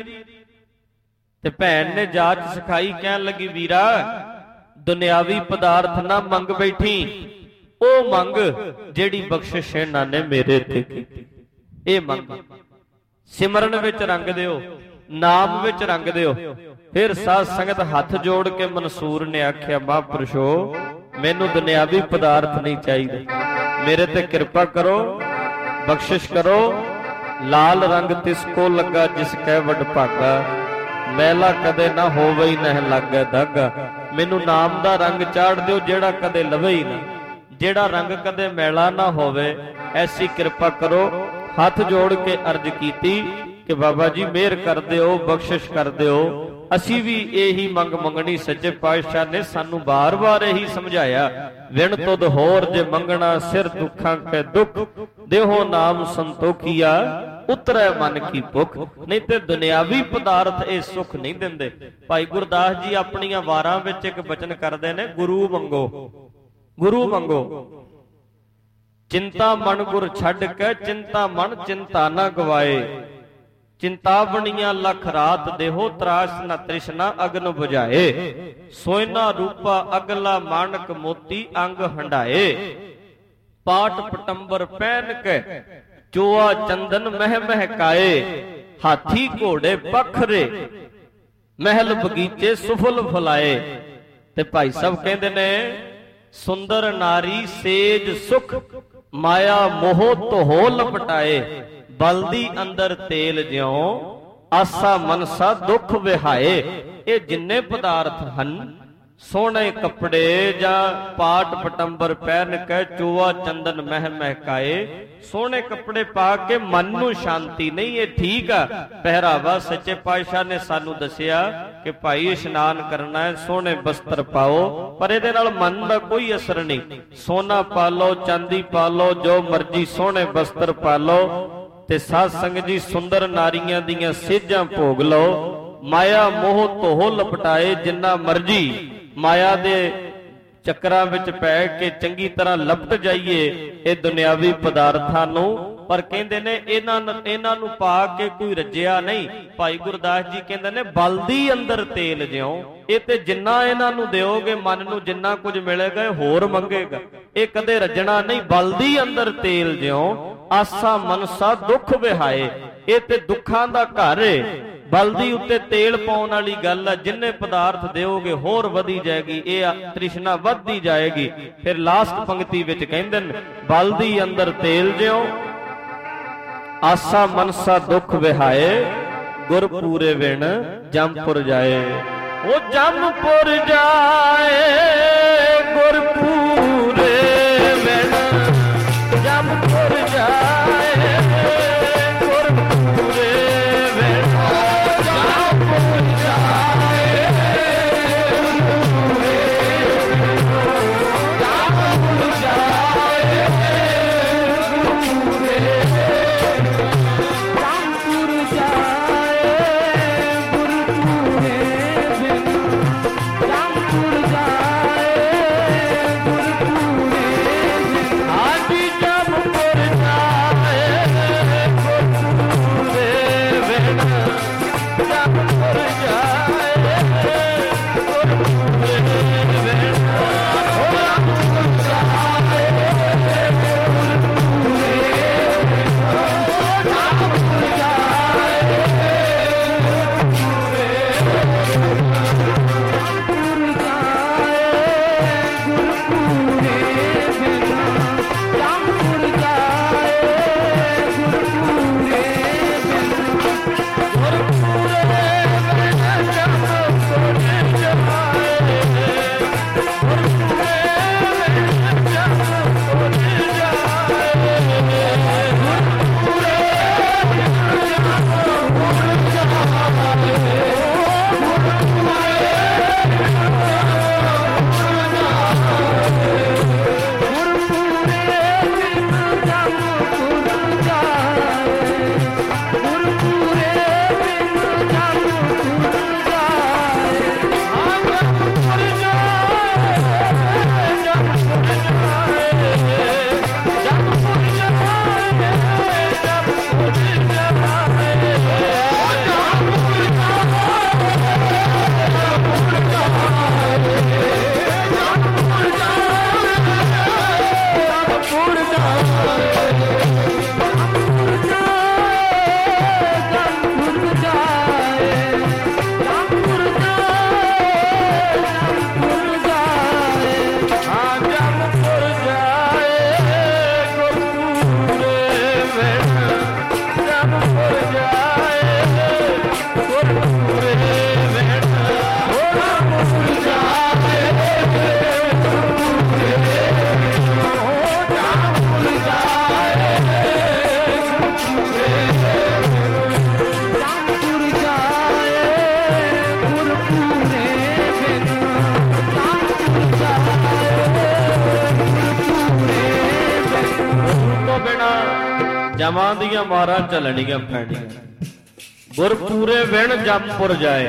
ਤੇ ਭੈਣ ਨੇ ਜਾਚ ਸਿਖਾਈ, ਕਹਿਣ ਲੱਗੀ, ਵੀਰਾ ਦੁਨਿਆਵੀ ਪਦਾਰਥ ਨਾ ਮੰਗ ਬੈਠੀ, ਉਹ ਮੰਗ ਜਿਹੜੀ ਬਖਸ਼ਿਸ਼ ਇਹਨਾਂ ਨੇ ਮੇਰੇ ਤੇ ਕੀਤੀ। ਇਹ ਮੰਗ ਸਿਮਰਨ ਵਿੱਚ ਰੰਗ ਦਿਓ, ਨਾਮ ਵਿੱਚ ਰੰਗ ਦਿਓ। ਫਿਰ ਸਾਧ ਸੰਗਤ ਹੱਥ ਜੋੜ ਕੇ ਮਨਸੂਰ ਨੇ ਆਖਿਆ, ਮਹਾਂਪੁਰਸ਼ੋ ਮੈਨੂੰ ਦੁਨਿਆਵੀ ਪਦਾਰਥ ਨਹੀਂ ਚਾਹੀਦੇ, ਮੇਰੇ ਤੇ ਕਿਰਪਾ ਕਰੋ, ਬਖਸ਼ਿਸ਼ ਕਰੋ। ਲਾਲ ਰੰਗ ਤਿਸ ਕੋ ਲੱਗਾ ਜਿਸ ਕੈ ਵੱਡ ਭਾਗਾ, ਮੈਲਾ ਕਦੇ ਨਾ ਹੋਵੇ ਹੀ ਨਹਿ ਲੱਗੈ ਦਾਗਾ। ਮੈਨੂੰ ਨਾਮ ਦਾ ਰੰਗ ਚਾੜ ਦਿਓ ਜਿਹੜਾ ਕਦੇ ਲਵੇ ਹੀ ਨਾ, ਜਿਹੜਾ ਰੰਗ ਕਦੇ ਮੈਲਾ ਨਾ ਹੋਵੇ, ਐਸੀ ਕਿਰਪਾ ਕਰੋ। ਹੱਥ ਜੋੜ ਕੇ ਅਰਜ਼ ਕੀਤੀ ਕਿ ਬਾਬਾ ਜੀ ਮਿਹਰ ਕਰ ਦਿਓ, ਬਖਸ਼ਿਸ਼ ਕਰ ਦਿਓ। ਅਸੀਂ ਵੀ ਇਹੀ ਮੰਗ ਮੰਗਣੀ। ਸੱਚੇ ਪਾਤਸ਼ਾਹ ਨੇ ਸਾਨੂੰ ਬਾਰ-ਬਾਰ ਇਹੀ ਸਮਝਾਇਆ, ਵਿਣ ਤੁਧ ਹੋਰ ਜੇ ਮੰਗਣਾ, ਸਿਰ ਦੁੱਖਾਂ ਕੈ ਦੁੱਖ, ਦੇਹੋ ਨਾਮ ਸੰਤੋਖੀਆ, ਉਤਰੈ ਮਨ ਕੀ ਭੁੱਖ। ਨਹੀਂ ਤੇ ਦੁਨਿਆਵੀ ਪਦਾਰਥ ਇਹ ਸੁੱਖ ਨਹੀਂ ਦਿੰਦੇ। ਭਾਈ ਗੁਰਦਾਸ ਜੀ ਆਪਣੀਆਂ ਵਾਰਾਂ ਵਿੱਚ ਇੱਕ ਬਚਨ ਕਰਦੇ ਨੇ, ਗੁਰੂ ਮੰਗੋ, ਗੁਰੂ ਮੰਗੋ। ਚਿੰਤਾ ਮਨ ਗੁਰ ਛੱਡ ਕੇ, ਚਿੰਤਾ ਮਨ ਚਿੰਤਾ ਨਾ ਗਵਾਏ। ਚਿੰਤਾਵਣੀਆਂ ਲੱਖ ਰਾਤ ਦੇਹੋ, ਤਰਾਸ ਨਾ ਤ੍ਰਿਸ਼ਨਾ ਅਗਨ ਬੁਝਾਏ। ਸੋਇਨਾ ਰੂਪਾ ਅਗਲਾ ਮਾਨਕ ਮੋਤੀ, ਅੰਗ ਹੰਡਾਏ। ਪਾਟ ਪਟੰਬਰ ਪਹਿਨ ਕੇ, ਚੋਆ ਚੰਦਨ ਮਹਿ ਮਹਿਕਾਏ। ਹਾਥੀ ਘੋੜੇ ਪਖਰੇ ਮਹਿਲ ਬਗੀਚੇ ਸੁਫਲ ਫੁਲਾਏ। ਤੇ ਭਾਈ ਸਾਹਿਬ ਕਹਿੰਦੇ ਨੇ ਸੁੰਦਰ ਨਾਰੀ ਸੇਜ ਸੁਖ ਮਾਇਆ ਮੋਹ ਤੋਹ ਲਪਟਾਏ। ਬਲਦੀ ਅੰਦਰ ਤੇਲ ਜਿਉ ਆਸਾ ਮਨਸਾ ਦੁੱਖ ਵਿਹਾਏ। ਇਹ ਜਿੰਨੇ ਪਦਾਰਥ ਹਨ, ਸੋਹਣੇ ਕੱਪੜੇ ਜਾਂ ਪਾਟ ਪਟੰਬਰ ਪਹਿਨ ਕੇ ਚੋਆ ਚੰਦਨ ਮਹਿ ਮਹਿਕਾਏ, ਸੋਹਣੇ ਕੱਪੜੇ ਪਾ ਕੇ ਮਨ ਨੂੰ ਸ਼ਾਂਤੀ ਨਹੀਂ। ਇਹ ਠੀਕ ਆ ਪਹਿਰਾਵਾ, ਸੱਚੇ ਪਾਤਸ਼ਾਹ ਨੇ ਸਾਨੂੰ ਦੱਸਿਆ ਕਿ ਭਾਈ ਇਸ਼ਨਾਨ ਕਰਨਾ ਹੈ, ਸੋਹਣੇ ਬਸਤਰ ਪਾਓ, ਪਰ ਇਹਦੇ ਨਾਲ ਮਨ ਦਾ ਕੋਈ ਅਸਰ ਨਹੀਂ। ਸੋਨਾ ਪਾ ਲਓ, ਚਾਂਦੀ ਪਾ ਲਓ, ਜੋ ਮਰਜ਼ੀ ਸੋਹਣੇ ਬਸਤਰ ਪਾ ਲਓ, ਤੇ ਸਾਧ ਸੰਗਤ ਜੀ ਸੁੰਦਰ ਨਾਰੀਆਂ ਦੀਆਂ ਸੇਜਾਂ ਭੋਗ ਲਓ। ਮਾਇਆ ਮੋਹ ਤੋਹ ਲਪਟਾਏ, ਜਿੰਨਾ ਮਰਜ਼ੀ ਮਾਇਆ ਦੇ ਚੱਕਰਾਂ ਵਿੱਚ ਪੈ ਕੇ ਚੰਗੀ ਤਰ੍ਹਾਂ ਲਪਟ ਜਾਈਏ ਇਹ ਦੁਨਿਆਵੀ ਪਦਾਰਥਾਂ ਨੂੰ, ਪਰ ਕਹਿੰਦੇ ਨੇ ਇਹਨਾਂ ਨੂੰ ਪਾ ਕੇ ਕੋਈ ਰੱਜਿਆ ਨਹੀਂ। ਭਾਈ ਗੁਰਦਾਸ ਜੀ ਕਹਿੰਦੇ ਨੇ ਬਲਦੀ ਅੰਦਰ ਤੇਲ ਜਿਉ। ਇਹ ਤੇ ਜਿੰਨਾ ਇਹਨਾਂ ਨੂੰ ਦਿਓਗੇ, ਮਨ ਨੂੰ ਜਿੰਨਾ ਕੁਝ ਮਿਲੇਗਾ ਇਹ ਹੋਰ ਮੰਗੇਗਾ, ਇਹ ਕਦੇ ਰੱਜਣਾ ਨਹੀਂ। ਬਲਦੀ ਅੰਦਰ ਤੇਲ ਜਿਉ ਆਸਾ ਮਨਸਾ ਦੁੱਖ ਵਿਹਾਏ। ਇਹ ਤੇ ਦੁੱਖਾਂ ਦਾ ਘਰ ਏ। ਬਲਦੀ ਉੱਤੇ ਤੇਲ ਪਾਉਣ ਵਾਲੀ ਗੱਲ ਆ, ਜਿੰਨੇ ਪਦਾਰਥ ਦਿਓਗੇ ਹੋਰ ਵਧੀ ਜਾਏਗੀ, ਇਹ ਤ੍ਰਿਸ਼ਨਾ ਵੱਧਦੀ ਜਾਏਗੀ। ਫਿਰ ਲਾਸਟ ਪੰਕਤੀ ਵਿੱਚ ਕਹਿੰਦੇ ਨੇ ਬਲਦੀ ਅੰਦਰ ਤੇਲ ਜਿਉ ਆਸਾ ਮਨਸਾ ਦੁੱਖ ਵਿਹਾਏ। ਗੁਰ ਪੂਰੇ ਵਿਣ ਜੰਮਪੁਰ ਜਾਏ। ਉਹ ਜੰਮਪੁਰ ਜਾਏ ਗੁਰ ਪੂਰੇ ਵਿਣ ਜੰਮਪੁਰ ਜਾਏ। ਗੁਰ ਪੂਰੇ ਵਿਣ ਜੰਮਪੁਰ ਜਾਏ। ਜੰਮਪੁਰ ਜਾਏ। ਜਮਾਂ ਦੀਆਂ ਮਾਰਾਂ ਝੱਲਣੀਆਂ ਪੈਣੀਆਂ। ਗੁਰ ਪੂਰੇ ਵਿਣ ਜੰਮਪੁਰ ਜਾਏ।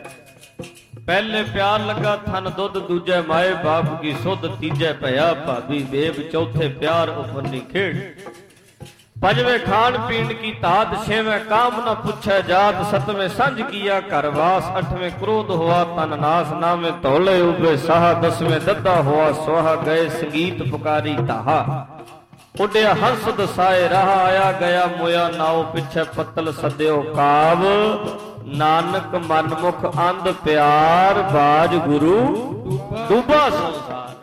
ਪਹਿਲੇ ਪਿਆਰ ਲੱਗਾ ਥਨ ਦੁੱਧ, ਦੂਜੇ ਮਾਏ ਬਾਪ ਕੀ ਸੁਧ, ਤੀਜੇ ਭਇਆ ਭਾਬੀ ਬੇਬ, ਚੌਥੇ ਪਿਆਰ ਉਫਰਨੀ ਖੇਡ, ਪੰਜਵੇਂ ਖਾਣ ਪੀਣ ਕੀ ਤਾਤ, ਛੇਵੇਂ ਕਾਮ ਨਾ ਪੁੱਛੈ ਜਾਤ, ਸਤਵੇਂ ਸੰਝ ਕੀਆ ਘਰ ਵਾਸ, ਅਠਵੇਂ ਕ੍ਰੋਧ ਹੋਆ ਤਨ ਨਾਸ, ਨਾਵੇਂ ਧੌਲੇ ਉਬੇ ਸਾਹ, ਦਸਵੇਂ ਦੱਦਾ ਹੋਆ ਸੁਹਾ, ਗਏ ਸੰਗੀਤ ਪੁਕਾਰੀ ਤਾਹਾ। ਉੱਡਿਆ ਹੰਸ ਦਸਾਏ ਰਾਹ ਆਇਆ ਗਿਆ ਮੋਇਆ ਨਾਉ ਪਿੱਛੇ ਪੱਤਲ ਸਦਿਓ ਕਾਵ ਨਾਨਕ ਮਨਮੁਖ ਅੰਧ ਪਿਆਰ ਬਾਜ ਗੁਰੂ ਡੂਬਾ ਸੰਸਾਰ।